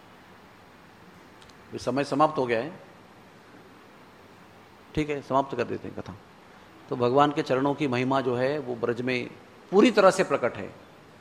समय समाप्त हो गया है, ठीक है, समाप्त कर देते हैं कथा। तो भगवान के चरणों की महिमा जो है वो ब्रज में पूरी तरह से प्रकट है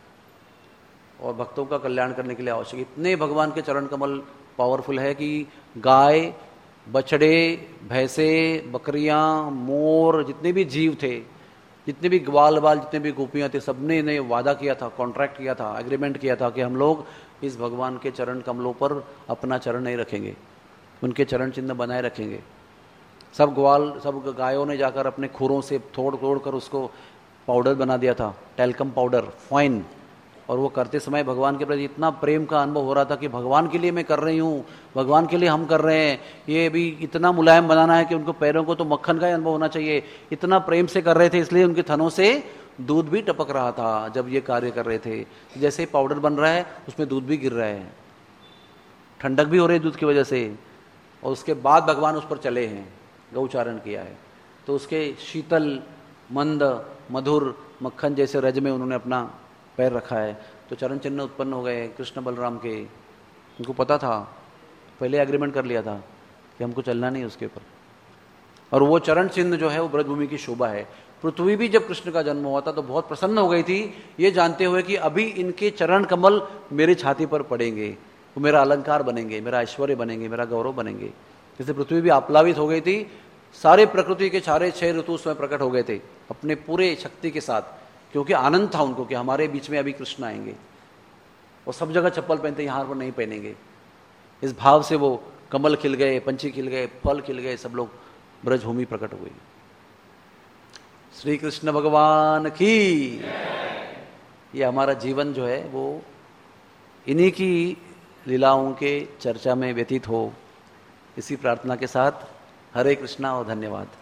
और भक्तों का कल्याण करने के लिए आवश्यक। इतने भगवान के चरण कमल पावरफुल है कि गाय, बछड़े, भैंसे, बकरियां, मोर, जितने भी जीव थे, जितने भी ग्वाल बाल, जितने भी गोपियां थे, सबने ने वादा किया था, कॉन्ट्रैक्ट किया था, एग्रीमेंट किया था कि हम लोग इस भगवान के चरण कमलों पर अपना चरण नहीं रखेंगे, उनके चरण चिन्ह बनाए रखेंगे। सब ग्वाल, सब गायों ने जाकर अपने खुरों से तोड़ तोड़ कर उसको पाउडर बना दिया था, टेल्कम पाउडर, फाइन। और वो करते समय भगवान के प्रति इतना प्रेम का अनुभव हो रहा था कि भगवान के लिए मैं कर रही हूँ, भगवान के लिए हम कर रहे हैं, ये भी इतना मुलायम बनाना है कि उनको पैरों को तो मक्खन का ही अनुभव होना चाहिए। इतना प्रेम से कर रहे थे, इसलिए उनके थनों से दूध भी टपक रहा था जब ये कार्य कर रहे थे। जैसे पाउडर बन रहा है उसमें दूध भी गिर रहा है, ठंडक भी हो रही है दूध की वजह से। और उसके बाद भगवान उस पर चले हैं, गौचारण किया है, तो उसके शीतल, मंद, मधुर मक्खन जैसे रज में उन्होंने अपना पैर रखा है, तो चरण चिन्ह उत्पन्न हो गए कृष्ण बलराम के। उनको पता था, पहले एग्रीमेंट कर लिया था कि हमको चलना नहीं उसके ऊपर। और वो चरण चिन्ह जो है वो ब्रजभूमि की शोभा है। पृथ्वी भी जब कृष्ण का जन्म हुआ था तो बहुत प्रसन्न हो गई थी, ये जानते हुए कि अभी इनके चरण कमल मेरी छाती पर पड़ेंगे, वो मेरा अलंकार बनेंगे, मेरा ऐश्वर्य बनेंगे, मेरा गौरव बनेंगे। जैसे पृथ्वी भी आप्लावित हो गई थी, सारे प्रकृति के सारे छह ऋतु उसमें प्रकट हो गए थे अपने पूरे शक्ति के साथ, क्योंकि आनंद था उनको कि हमारे बीच में अभी कृष्ण आएंगे। और सब जगह चप्पल पहनते, यहाँ पर नहीं पहनेंगे। इस भाव से वो कमल खिल गए, पंछी खिल गए, फल खिल गए, सब लोग ब्रजभूमि प्रकट हो गई। श्री कृष्ण भगवान की। ये हमारा जीवन जो है वो इन्हीं की लीलाओं के चर्चा में व्यतीत हो, इसी प्रार्थना के साथ हरे कृष्णा और धन्यवाद।